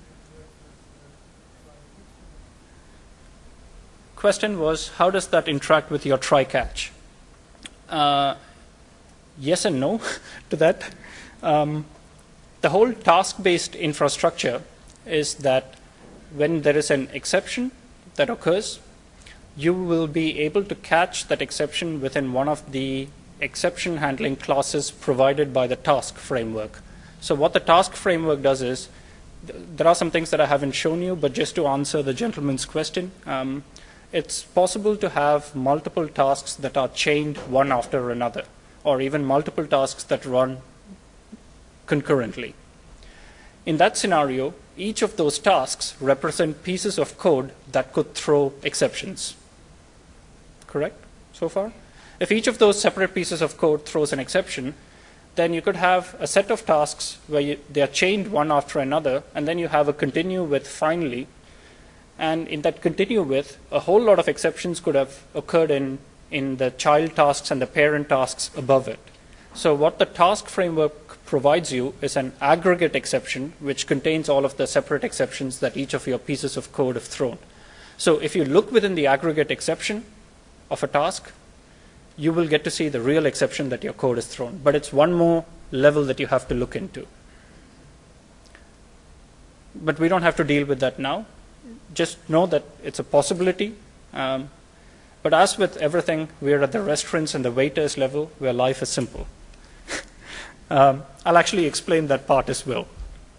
question was, how does that interact with your try-catch? Uh, yes and no to that. Um, the whole task-based infrastructure is that when there is an exception that occurs, you will be able to catch that exception within one of the exception handling classes provided by the task framework. So what the task framework does is, th there are some things that I haven't shown you, but just to answer the gentleman's question, um, it's possible to have multiple tasks that are chained one after another, or even multiple tasks that run concurrently. In that scenario, each of those tasks represent pieces of code that could throw exceptions. Correct so far? If each of those separate pieces of code throws an exception, then you could have a set of tasks where you, they are chained one after another, and then you have a continue with finally. And in that continue with, a whole lot of exceptions could have occurred in, in the child tasks and the parent tasks above it. So what the task framework provides you is an aggregate exception which contains all of the separate exceptions that each of your pieces of code have thrown. So if you look within the aggregate exception of a task, you will get to see the real exception that your code has thrown. But it's one more level that you have to look into. But we don't have to deal with that now. Just know that it's a possibility. Um, but as with everything, we're at the restaurants and the waiters level where life is simple. um, I'll actually explain that part as well.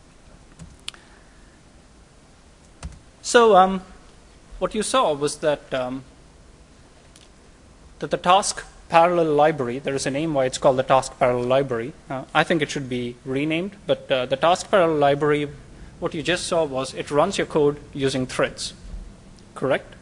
So um, what you saw was that um, that the task parallel library, there is a name why it's called the task parallel library. Uh, I think it should be renamed, but uh, the task parallel library, what you just saw was it runs your code using threads, correct?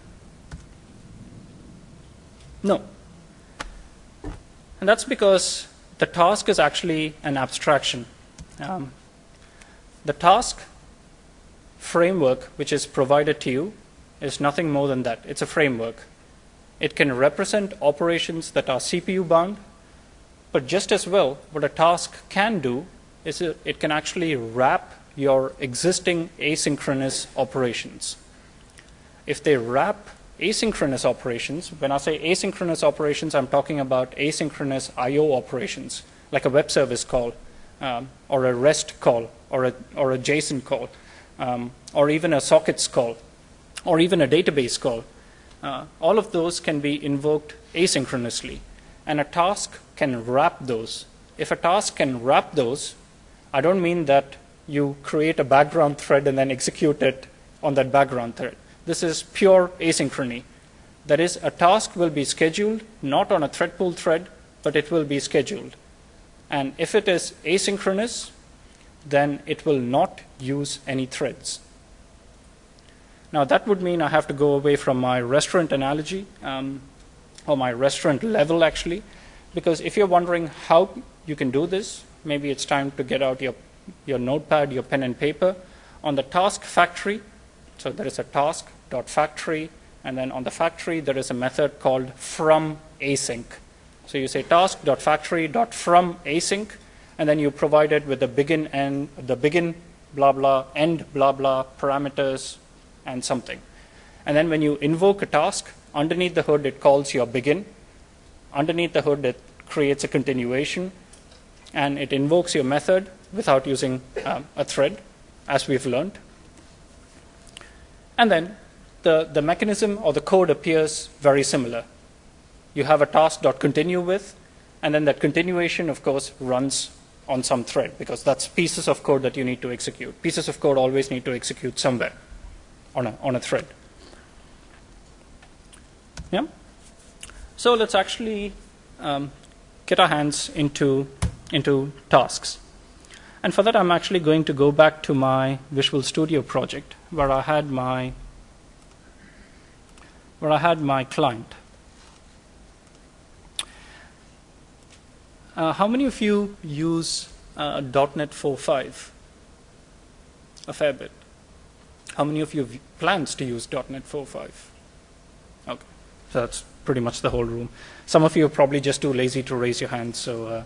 No. And that's because the task is actually an abstraction. Um, the task framework which is provided to you is nothing more than that. It's a framework. It can represent operations that are C P U bound, but just as well, what a task can do is it, it can actually wrap your existing asynchronous operations. If they wrap asynchronous operations, when I say asynchronous operations, I'm talking about asynchronous I O operations, like a web service call, um, or a REST call, or a, or a JSON call, um, or even a sockets call, or even a database call. Uh, all of those can be invoked asynchronously, and a task can wrap those. If a task can wrap those, I don't mean that you create a background thread and then execute it on that background thread. This is pure asynchrony. That is, a task will be scheduled not on a thread pool thread, but it will be scheduled. And if it is asynchronous, then it will not use any threads. Now that would mean I have to go away from my restaurant analogy, um, or my restaurant level actually, because if you're wondering how you can do this, maybe it's time to get out your, your notepad, your pen and paper. On the task factory, so there is a task.factory, and then on the factory there is a method called from async. So you say task.factory.from async, and then you provide it with the begin and the begin blah blah end blah blah parameters and something. And then when you invoke a task, underneath the hood it calls your begin. Underneath the hood it creates a continuation, and it invokes your method without using um, a thread, as we've learned. And then the, the mechanism or the code appears very similar. You have a task.continue with, and then that continuation, of course, runs on some thread, because that's pieces of code that you need to execute. Pieces of code always need to execute somewhere on a, on a thread. Yeah? So let's actually um, get our hands into, into tasks. And for that, I'm actually going to go back to my Visual Studio project where I had my, where I had my client. Uh, how many of you use uh, .NET four point five? A fair bit. How many of you have plans to use .NET four point five? Okay, so that's pretty much the whole room. Some of you are probably just too lazy to raise your hands, so. Uh,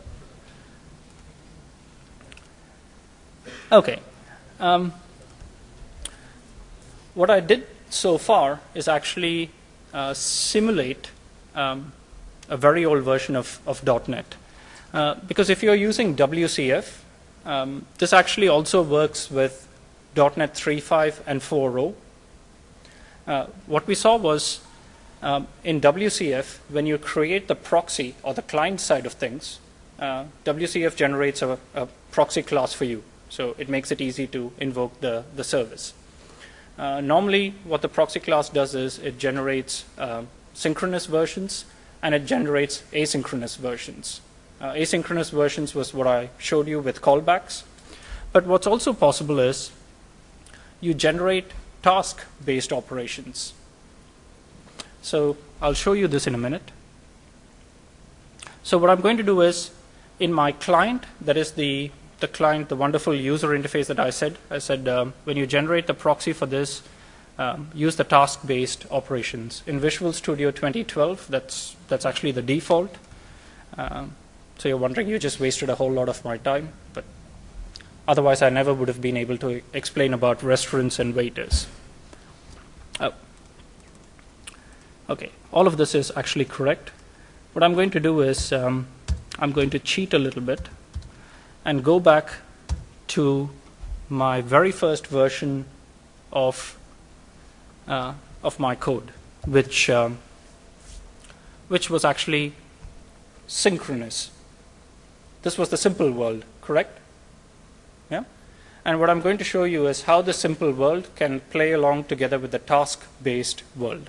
okay. Um, what I did so far is actually uh, simulate um, a very old version of, of .NET. Uh, because if you're using W C F, um, this actually also works with .NET three point five and four point oh. Uh, what we saw was um, in W C F, when you create the proxy or the client side of things, uh, W C F generates a, a proxy class for you. So it makes it easy to invoke the, the service. Uh, normally, what the proxy class does is it generates uh, synchronous versions and it generates asynchronous versions. Uh, asynchronous versions was what I showed you with callbacks. But what's also possible is you generate task-based operations. So I'll show you this in a minute. So what I'm going to do is, in my client, that is the, the client, the wonderful user interface that I said, I said um, when you generate the proxy for this, um, use the task-based operations. In Visual Studio twenty twelve, that's, that's actually the default. Um, so you're wondering, you just wasted a whole lot of my time. But otherwise, I never would have been able to explain about restaurants and waiters. Oh. Okay, all of this is actually correct. What I'm going to do is um, I'm going to cheat a little bit and go back to my very first version of uh, of my code, which um, which was actually synchronous. This was the simple world, correct? Yeah. And what I'm going to show you is how the simple world can play along together with the task-based world.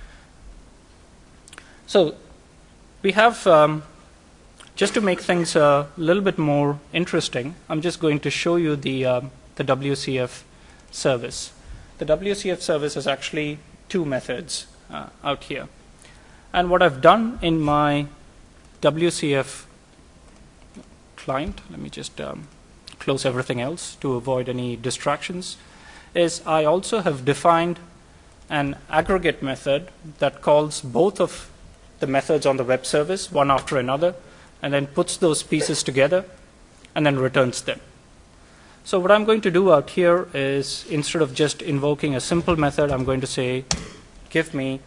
So we have, um, just to make things a little bit more interesting, I'm just going to show you the, um, the W C F service. The W C F service is actually two methods uh, out here. And what I've done in my W C F client, let me just um, close everything else to avoid any distractions, is I also have defined an aggregate method that calls both of the methods on the web service, one after another, and then puts those pieces together and then returns them. So what I'm going to do out here is, instead of just invoking a simple method, I'm going to say, give me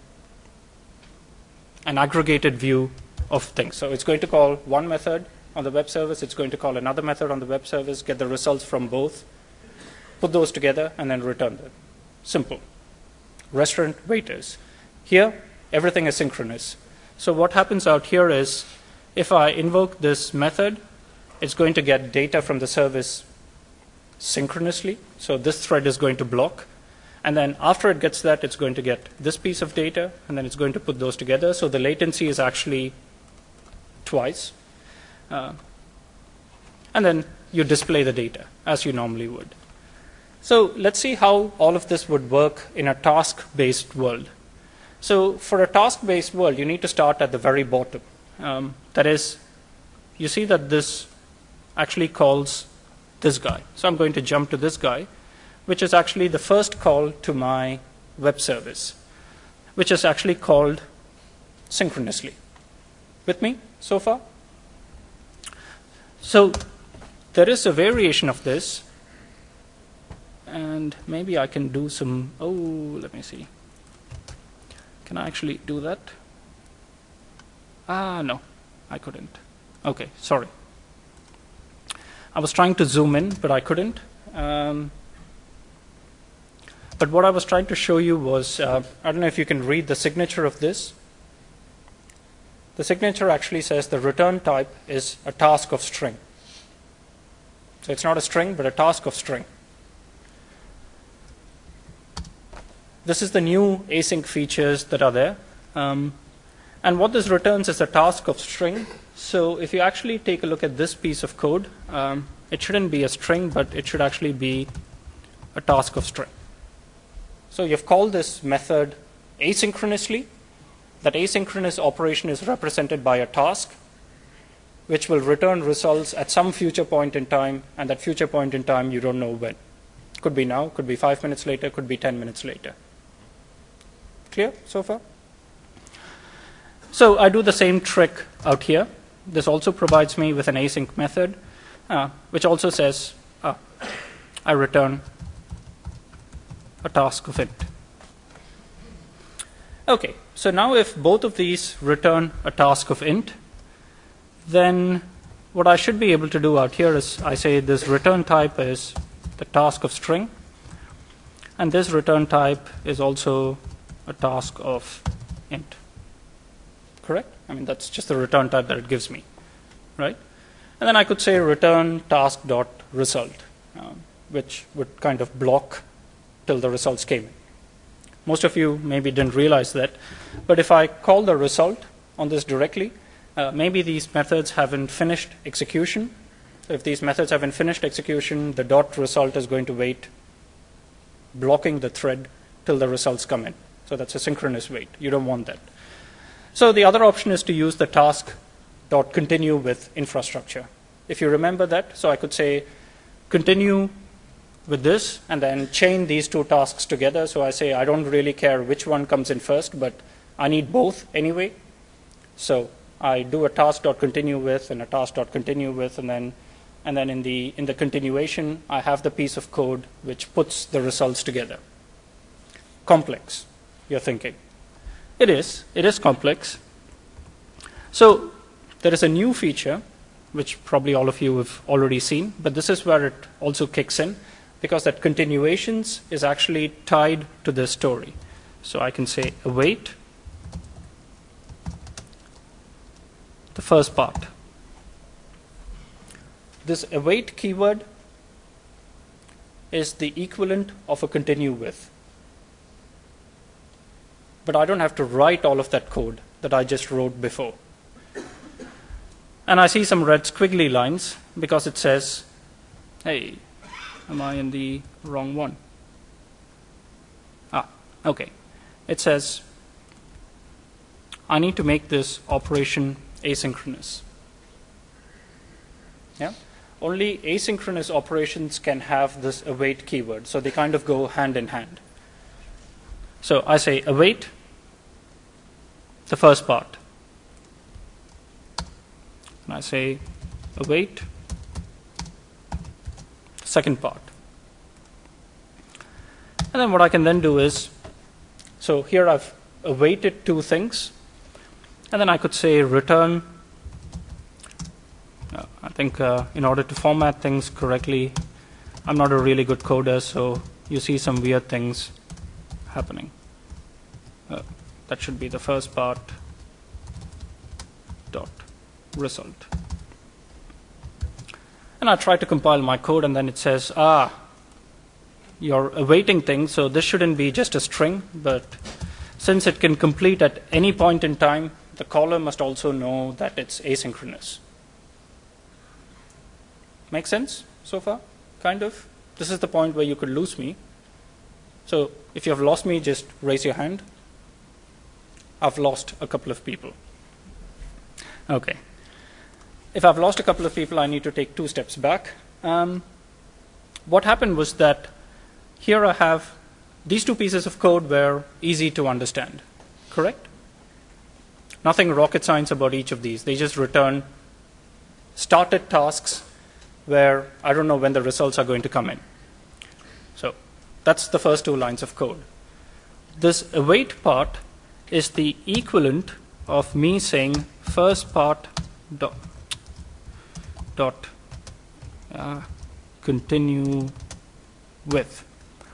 an aggregated view of things. So it's going to call one method on the web service, it's going to call another method on the web service, get the results from both, put those together, and then return them. Simple. Restaurant waiters. Here, everything is synchronous. So what happens out here is, if I invoke this method, it's going to get data from the service synchronously. So this thread is going to block. And then after it gets that, it's going to get this piece of data, and then it's going to put those together. So the latency is actually twice. Uh, and then you display the data as you normally would. So let's see how all of this would work in a task-based world. So for a task-based world, you need to start at the very bottom. Um, that is, you see that this actually calls this guy. So I'm going to jump to this guy, which is actually the first call to my web service, which is actually called synchronously. With me so far? So there is a variation of this, and maybe I can do some, oh, let me see. Can I actually do that? Ah, no, I couldn't. Okay, sorry. I was trying to zoom in, but I couldn't. Um, but what I was trying to show you was, uh, I don't know if you can read the signature of this. The signature actually says the return type is a task of string. So it's not a string, but a task of string. This is the new async features that are there. Um, and what this returns is a task of string. So if you actually take a look at this piece of code, um, it shouldn't be a string, but it should actually be a task of string. So you've called this method asynchronously. That asynchronous operation is represented by a task, which will return results at some future point in time, and that future point in time you don't know when. Could be now, could be five minutes later, could be ten minutes later. Clear so far? So I do the same trick out here. This also provides me with an async method, uh, which also says uh, I return a task of int. Okay, so now if both of these return a task of int, then what I should be able to do out here is I say this return type is the task of string, and this return type is also a task of int. Correct? I mean, that's just the return type that it gives me, right? And then I could say return task dot result, um, which would kind of block till the results came in. Most of you maybe didn't realize that, but if I call the result on this directly, uh, maybe these methods haven't finished execution. If these methods haven't finished execution, the dot result is going to wait, blocking the thread till the results come in. So that's a synchronous wait. You don't want that. So the other option is to use the task dot continue with infrastructure. If you remember that, so I could say continue with this and then chain these two tasks together. So I say I don't really care which one comes in first, but I need both anyway. So I do a task dot continue with and a task dot continue with, and then and then in the in the continuation I have the piece of code which puts the results together. Complex, you're thinking. It is. It is complex. So there is a new feature, which probably all of you have already seen, but this is where it also kicks in, because that continuations is actually tied to this story. So I can say await the first part. This await keyword is the equivalent of a continue with. But I don't have to write all of that code that I just wrote before. And I see some red squiggly lines because it says, hey, am I in the wrong one? Ah, okay. It says, I need to make this operation asynchronous. Yeah? Only asynchronous operations can have this await keyword, so they kind of go hand in hand. So I say await the first part. And I say await the second part. And then what I can then do is, so here I've awaited two things, and then I could say return. Uh, I think uh, in order to format things correctly, I'm not a really good coder, so you see some weird things happening. Uh, that should be the first part dot result. And I try to compile my code, and then it says, ah, you're awaiting things, so this shouldn't be just a string, but since it can complete at any point in time, the caller must also know that it's asynchronous. Make sense so far? Kind of? This is the point where you could lose me. So if you have lost me, just raise your hand. I've lost a couple of people. Okay. If I've lost a couple of people, I need to take two steps back. Um, what happened was that here I have these two pieces of code were easy to understand. Correct? Nothing rocket science about each of these. They just return started tasks where I don't know when the results are going to come in. So that's the first two lines of code. This await part is the equivalent of me saying first part dot, dot uh, continue with.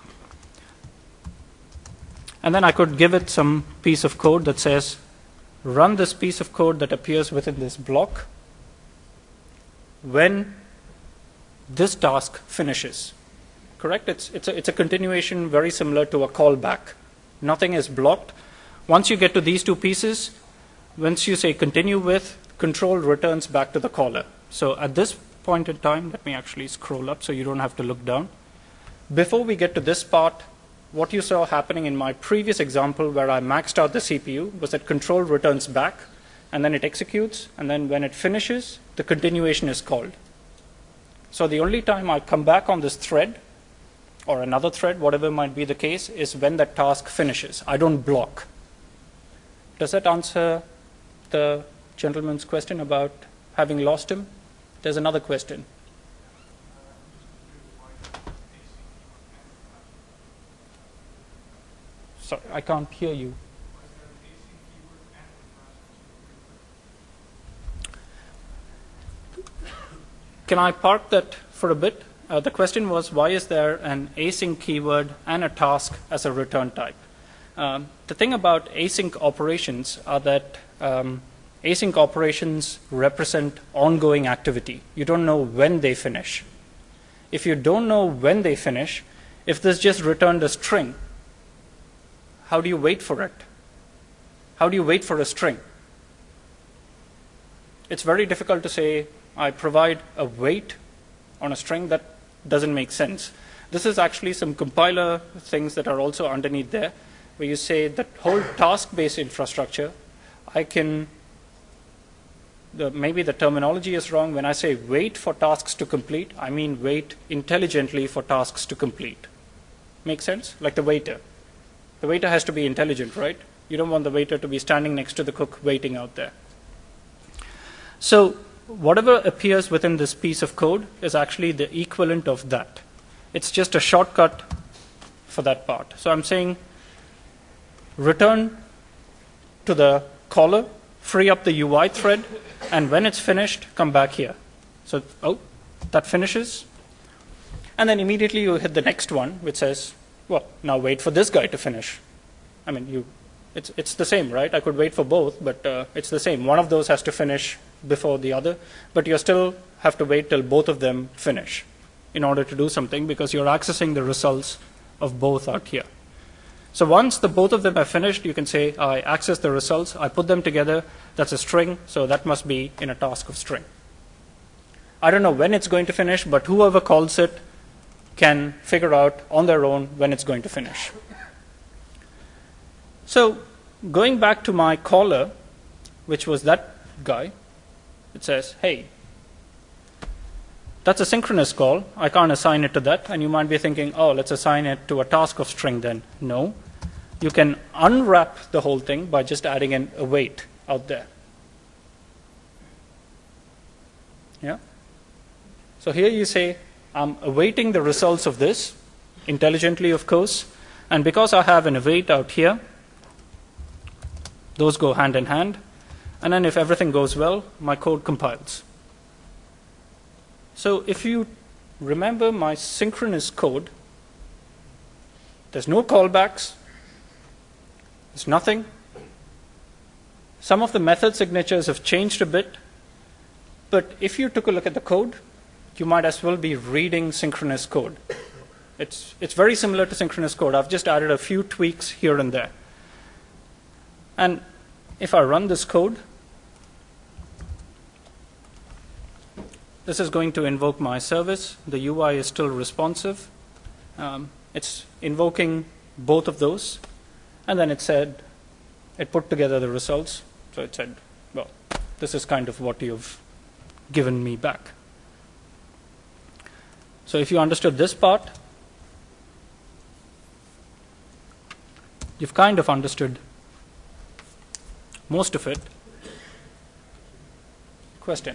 And then I could give it some piece of code that says run this piece of code that appears within this block when this task finishes. Correct? It's, it's, a, it's a continuation very similar to a callback. Nothing is blocked. Once you get to these two pieces, once you say continue with, control returns back to the caller. So at this point in time, let me actually scroll up so you don't have to look down. Before we get to this part, what you saw happening in my previous example where I maxed out the C P U was that control returns back, and then it executes, and then when it finishes, the continuation is called. So the only time I come back on this thread, or another thread, whatever might be the case, is when that task finishes. I don't block. Does that answer the gentleman's question about having lost him? There's another question. Sorry, I can't hear you. can I park that for a bit? Uh, the question was, why is there an async keyword and a task as a return type? Um, the thing about async operations are that um, async operations represent ongoing activity. You don't know when they finish. If you don't know when they finish, if this just returned a string, how do you wait for it? How do you wait for a string? It's very difficult to say, I provide a wait on a string. That doesn't make sense. This is actually some compiler things that are also underneath there, where you say that whole task-based infrastructure, I can, the, maybe the terminology is wrong. When I say wait for tasks to complete, I mean wait intelligently for tasks to complete. Make sense? Like the waiter. The waiter has to be intelligent, right? You don't want the waiter to be standing next to the cook waiting out there. So whatever appears within this piece of code is actually the equivalent of that. It's just a shortcut for that part. So I'm saying return to the caller, free up the U I thread, and when it's finished, come back here. So, oh, that finishes. And then immediately you hit the next one, which says, well, now wait for this guy to finish. I mean, you, it's, it's the same, right? I could wait for both, but uh, it's the same. One of those has to finish before the other, but you still have to wait till both of them finish in order to do something, because you're accessing the results of both out here. So once the both of them are finished, you can say, I access the results, I put them together, that's a string, so that must be in a task of string. I don't know when it's going to finish, but whoever calls it can figure out on their own when it's going to finish. So going back to my caller, which was that guy, it says, hey, that's a synchronous call. I can't assign it to that. And you might be thinking, oh, let's assign it to a task of string then. No. You can unwrap the whole thing by just adding an await out there. Yeah. So here you say, I'm awaiting the results of this, intelligently, of course. And because I have an await out here, those go hand in hand. And then if everything goes well, my code compiles. So if you remember my synchronous code, there's no callbacks. There's nothing. Some of the method signatures have changed a bit. But if you took a look at the code, you might as well be reading synchronous code. It's, it's very similar to synchronous code. I've just added a few tweaks here and there. And if I run this code, this is going to invoke my service. The U I is still responsive. Um, it's invoking both of those. And then it said, it put together the results. So it said, well, this is kind of what you've given me back. So if you understood this part, you've kind of understood most of it. Question?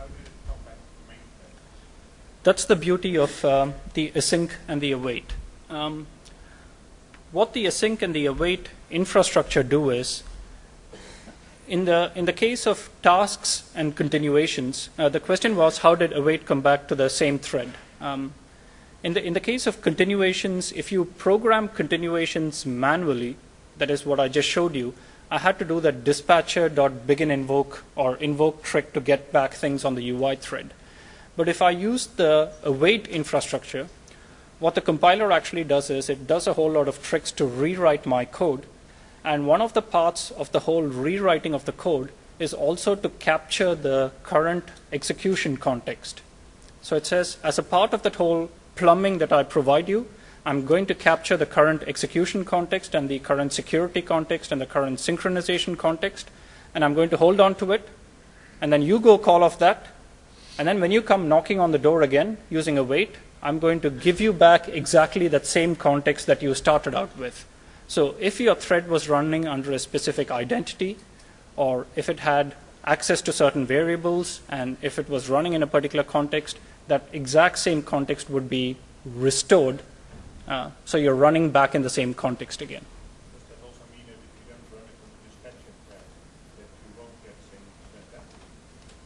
That's the beauty of um, the async and the await. Um, what the async and the await infrastructure do is, in the in the case of tasks and continuations, uh, the question was, how did await come back to the same thread? Um, in the in the case of continuations, if you program continuations manually, that is what I just showed you, I had to do that dispatcher.begin invoke or invoke trick to get back things on the U I thread. But if I use the await infrastructure, what the compiler actually does is it does a whole lot of tricks to rewrite my code. And one of the parts of the whole rewriting of the code is also to capture the current execution context. So it says, as a part of that whole plumbing that I provide you, I'm going to capture the current execution context and the current security context and the current synchronization context, and I'm going to hold on to it. And then you go call off that. And then when you come knocking on the door again using await, I'm going to give you back exactly that same context that you started out with. So if your thread was running under a specific identity, or if it had access to certain variables, and if it was running in a particular context, that exact same context would be restored. Uh, so you're running back in the same context again. Does that also mean that if you don't run it on the dispatcher thread, that you won't get sync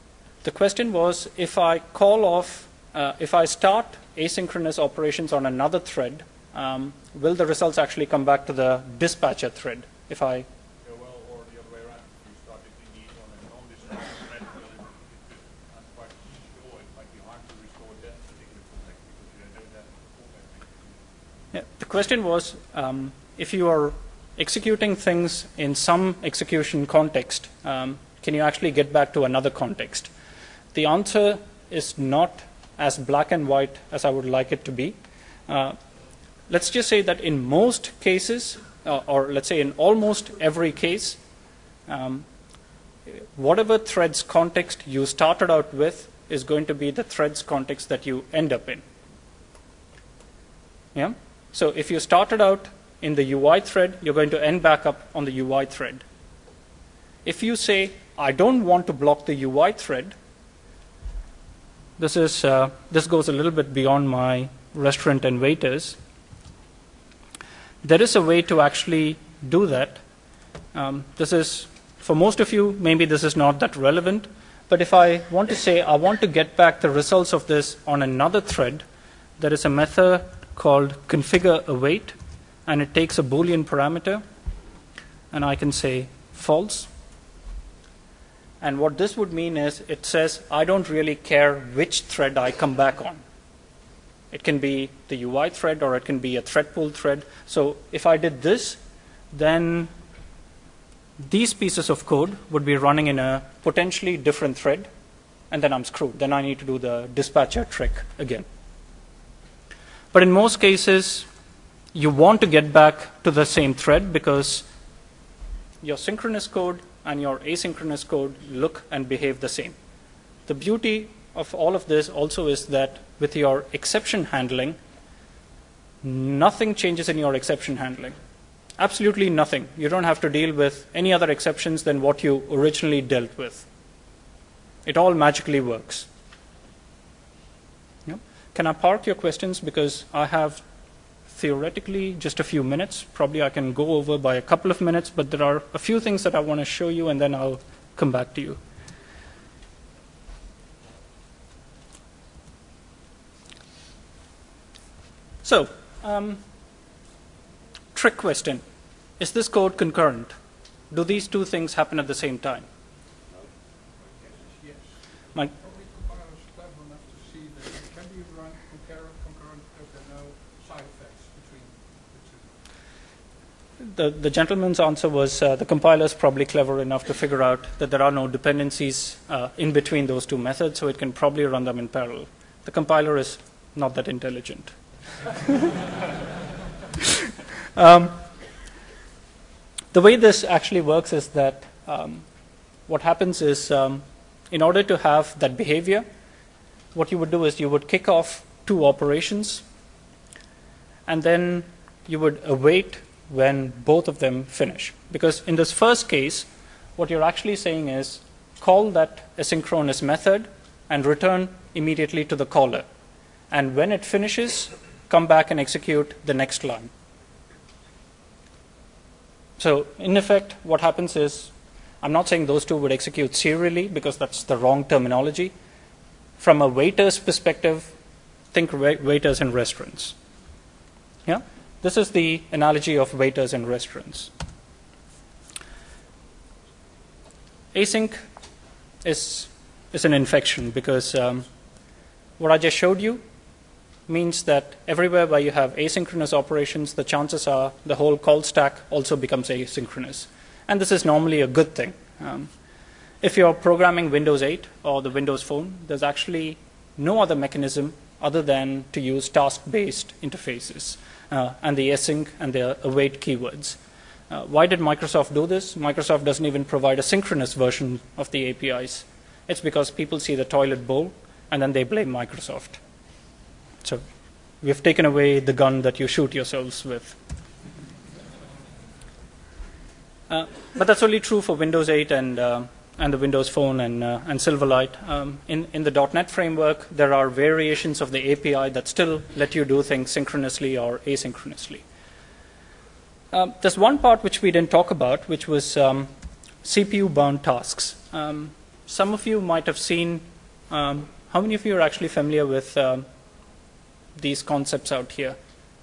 the question was, if I call off, uh, if I start asynchronous operations on another thread, um, will the results actually come back to the dispatcher thread? If I Yeah, well, or the other way around. You started indeed on a non-dispatcher thread, well, it, it, it, that's quite sure it might be hard to restore that particular context because you don't have the fallback. Yeah, the question was, um, if you are executing things in some execution context, um, can you actually get back to another context? The answer is not as black and white as I would like it to be. Uh, let's just say that in most cases, uh, or let's say in almost every case, um, whatever thread's context you started out with is going to be the thread's context that you end up in. Yeah? So if you started out in the U I thread, you're going to end back up on the U I thread. If you say, I don't want to block the U I thread, this is uh, this goes a little bit beyond my restaurant and waiters. There is a way to actually do that. Um, this is, for most of you, maybe this is not that relevant, but if I want to say I want to get back the results of this on another thread, there is a method called configure await, and it takes a Boolean parameter, and I can say false. And what this would mean is it says I don't really care which thread I come back on. It can be the U I thread or it can be a thread pool thread. So if I did this, then these pieces of code would be running in a potentially different thread, and then I'm screwed. Then I need to do the dispatcher trick again. But in most cases, you want to get back to the same thread because your synchronous code and your asynchronous code look and behave the same. The beauty of all of this also is that with your exception handling, nothing changes in your exception handling. Absolutely nothing. You don't have to deal with any other exceptions than what you originally dealt with. It all magically works. Yep. Can I park your questions because I have theoretically just a few minutes. Probably I can go over by a couple of minutes, but there are a few things that I want to show you, and then I'll come back to you. So, um, trick question. Is this code concurrent? Do these two things happen at the same time? Yes. My, Probably compilers are clever enough to see that it can be run concurrent, concurrent if there are no side effects between the two. the, the gentleman's answer was uh, the compiler's probably clever enough to figure out that there are no dependencies uh, in between those two methods, so it can probably run them in parallel. The compiler is not that intelligent. um, the way this actually works is that um, what happens is um, in order to have that behavior, what you would do is you would kick off two operations, and then you would await when both of them finish. Because in this first case, what you're actually saying is call that asynchronous method and return immediately to the caller. And when it finishes, come back and execute the next line. So in effect, what happens is, I'm not saying those two would execute serially because that's the wrong terminology. From a waiter's perspective, think waiters in restaurants. Yeah? This is the analogy of waiters in restaurants. Async is, is an infection because um, what I just showed you means that everywhere where you have asynchronous operations, the chances are the whole call stack also becomes asynchronous. And this is normally a good thing. Um, if you're programming Windows eight or the Windows Phone, there's actually no other mechanism other than to use task-based interfaces uh, and the async and the await keywords. Uh, why did Microsoft do this? Microsoft doesn't even provide a synchronous version of the A P Is. It's because people see the toilet bowl and then they blame Microsoft. So we've taken away the gun that you shoot yourselves with. Uh, but that's only true for Windows eight and, uh, and the Windows Phone and, uh, and Silverlight. Um, in, in the dot net framework, there are variations of the A P I that still let you do things synchronously or asynchronously. Um, there's one part which we didn't talk about, which was um, C P U-bound tasks. Um, some of you might have seen Um, how many of you are actually familiar with um, these concepts out here?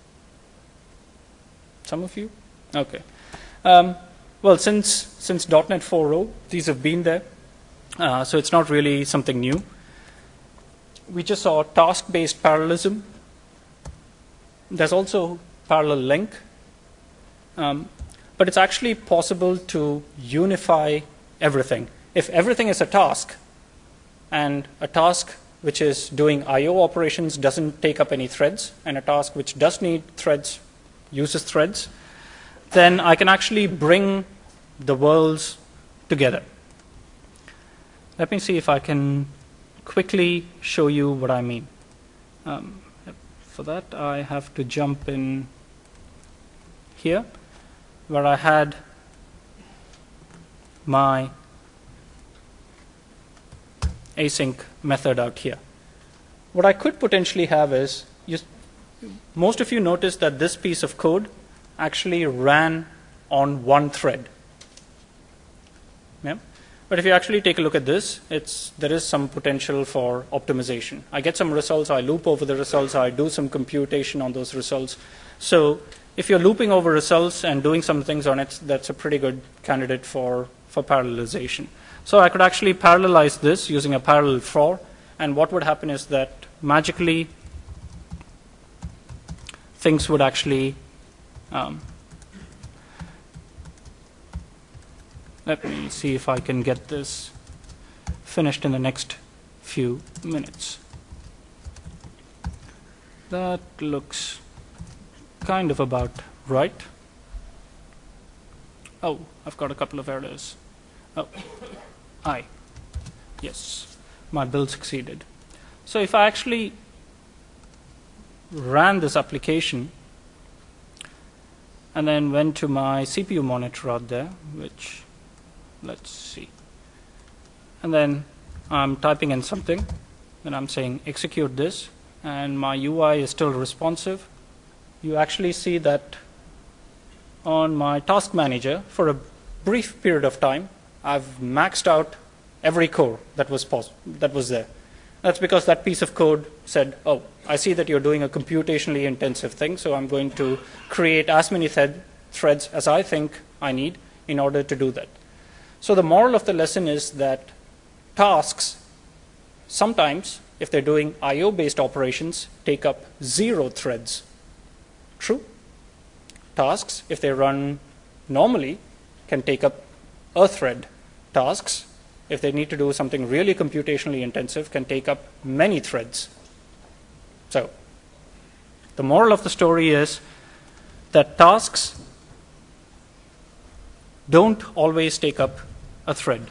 Some of you? Okay. Um, well, since since dot net four point oh, these have been there, uh, so it's not really something new. We just saw task-based parallelism. There's also parallel link. Um, but it's actually possible to unify everything. If everything is a task, and a task which is doing I O operations doesn't take up any threads, and a task which does need threads uses threads, then I can actually bring the worlds together. Let me see if I can quickly show you what I mean. Um, for that, I have to jump in here, where I had my async method out here. What I could potentially have is, you, most of you noticed that this piece of code actually ran on one thread. Yeah? But if you actually take a look at this, it's, there is some potential for optimization. I get some results, I loop over the results, I do some computation on those results. So if you're looping over results and doing some things on it, that's a pretty good candidate for, for parallelization. So I could actually parallelize this using a parallel for, and what would happen is that magically things would actually um, let me see if I can get this finished in the next few minutes. That looks kind of about right. Oh, I've got a couple of errors. Oh, I. Yes, my build succeeded. So if I actually ran this application and then went to my C P U monitor out there, which, let's see, and then I'm typing in something, then I'm saying execute this, and my U I is still responsive. You actually see that on my task manager, for a brief period of time, I've maxed out every core that was pos that was there. That's because that piece of code said, oh, I see that you're doing a computationally intensive thing, so I'm going to create as many thread threads as I think I need in order to do that. So the moral of the lesson is that tasks, sometimes, if they're doing I O-based operations, take up zero threads. True. Tasks, if they run normally, can take up a thread. Tasks, if they need to do something really computationally intensive, can take up many threads. So the moral of the story is that tasks don't always take up a thread.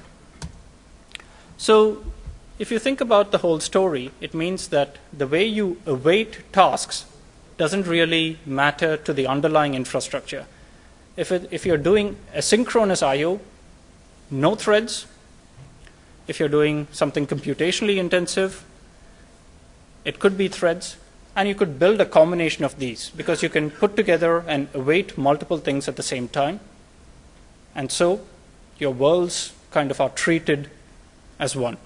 So if you think about the whole story, it means that the way you await tasks doesn't really matter to the underlying infrastructure. If, it, if you're doing asynchronous I O, no threads. If you're doing something computationally intensive, it could be threads. And you could build a combination of these, because you can put together and await multiple things at the same time. And so your worlds kind of are treated as one.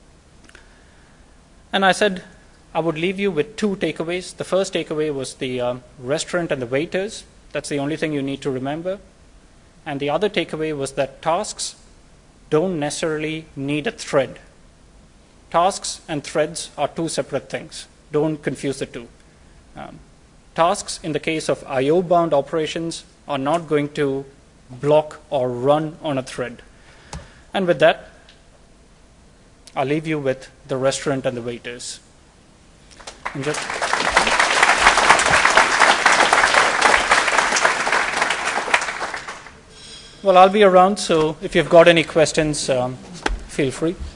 And I said I would leave you with two takeaways. The first takeaway was the uh, restaurant and the waiters. That's the only thing you need to remember. And the other takeaway was that tasks don't necessarily need a thread. Tasks and threads are two separate things. Don't confuse the two. Um, tasks, in the case of I O-bound operations, are not going to block or run on a thread. And with that, I'll leave you with the restaurant and the waiters. Enjoy. Well, I'll be around, so if you've got any questions, um, feel free.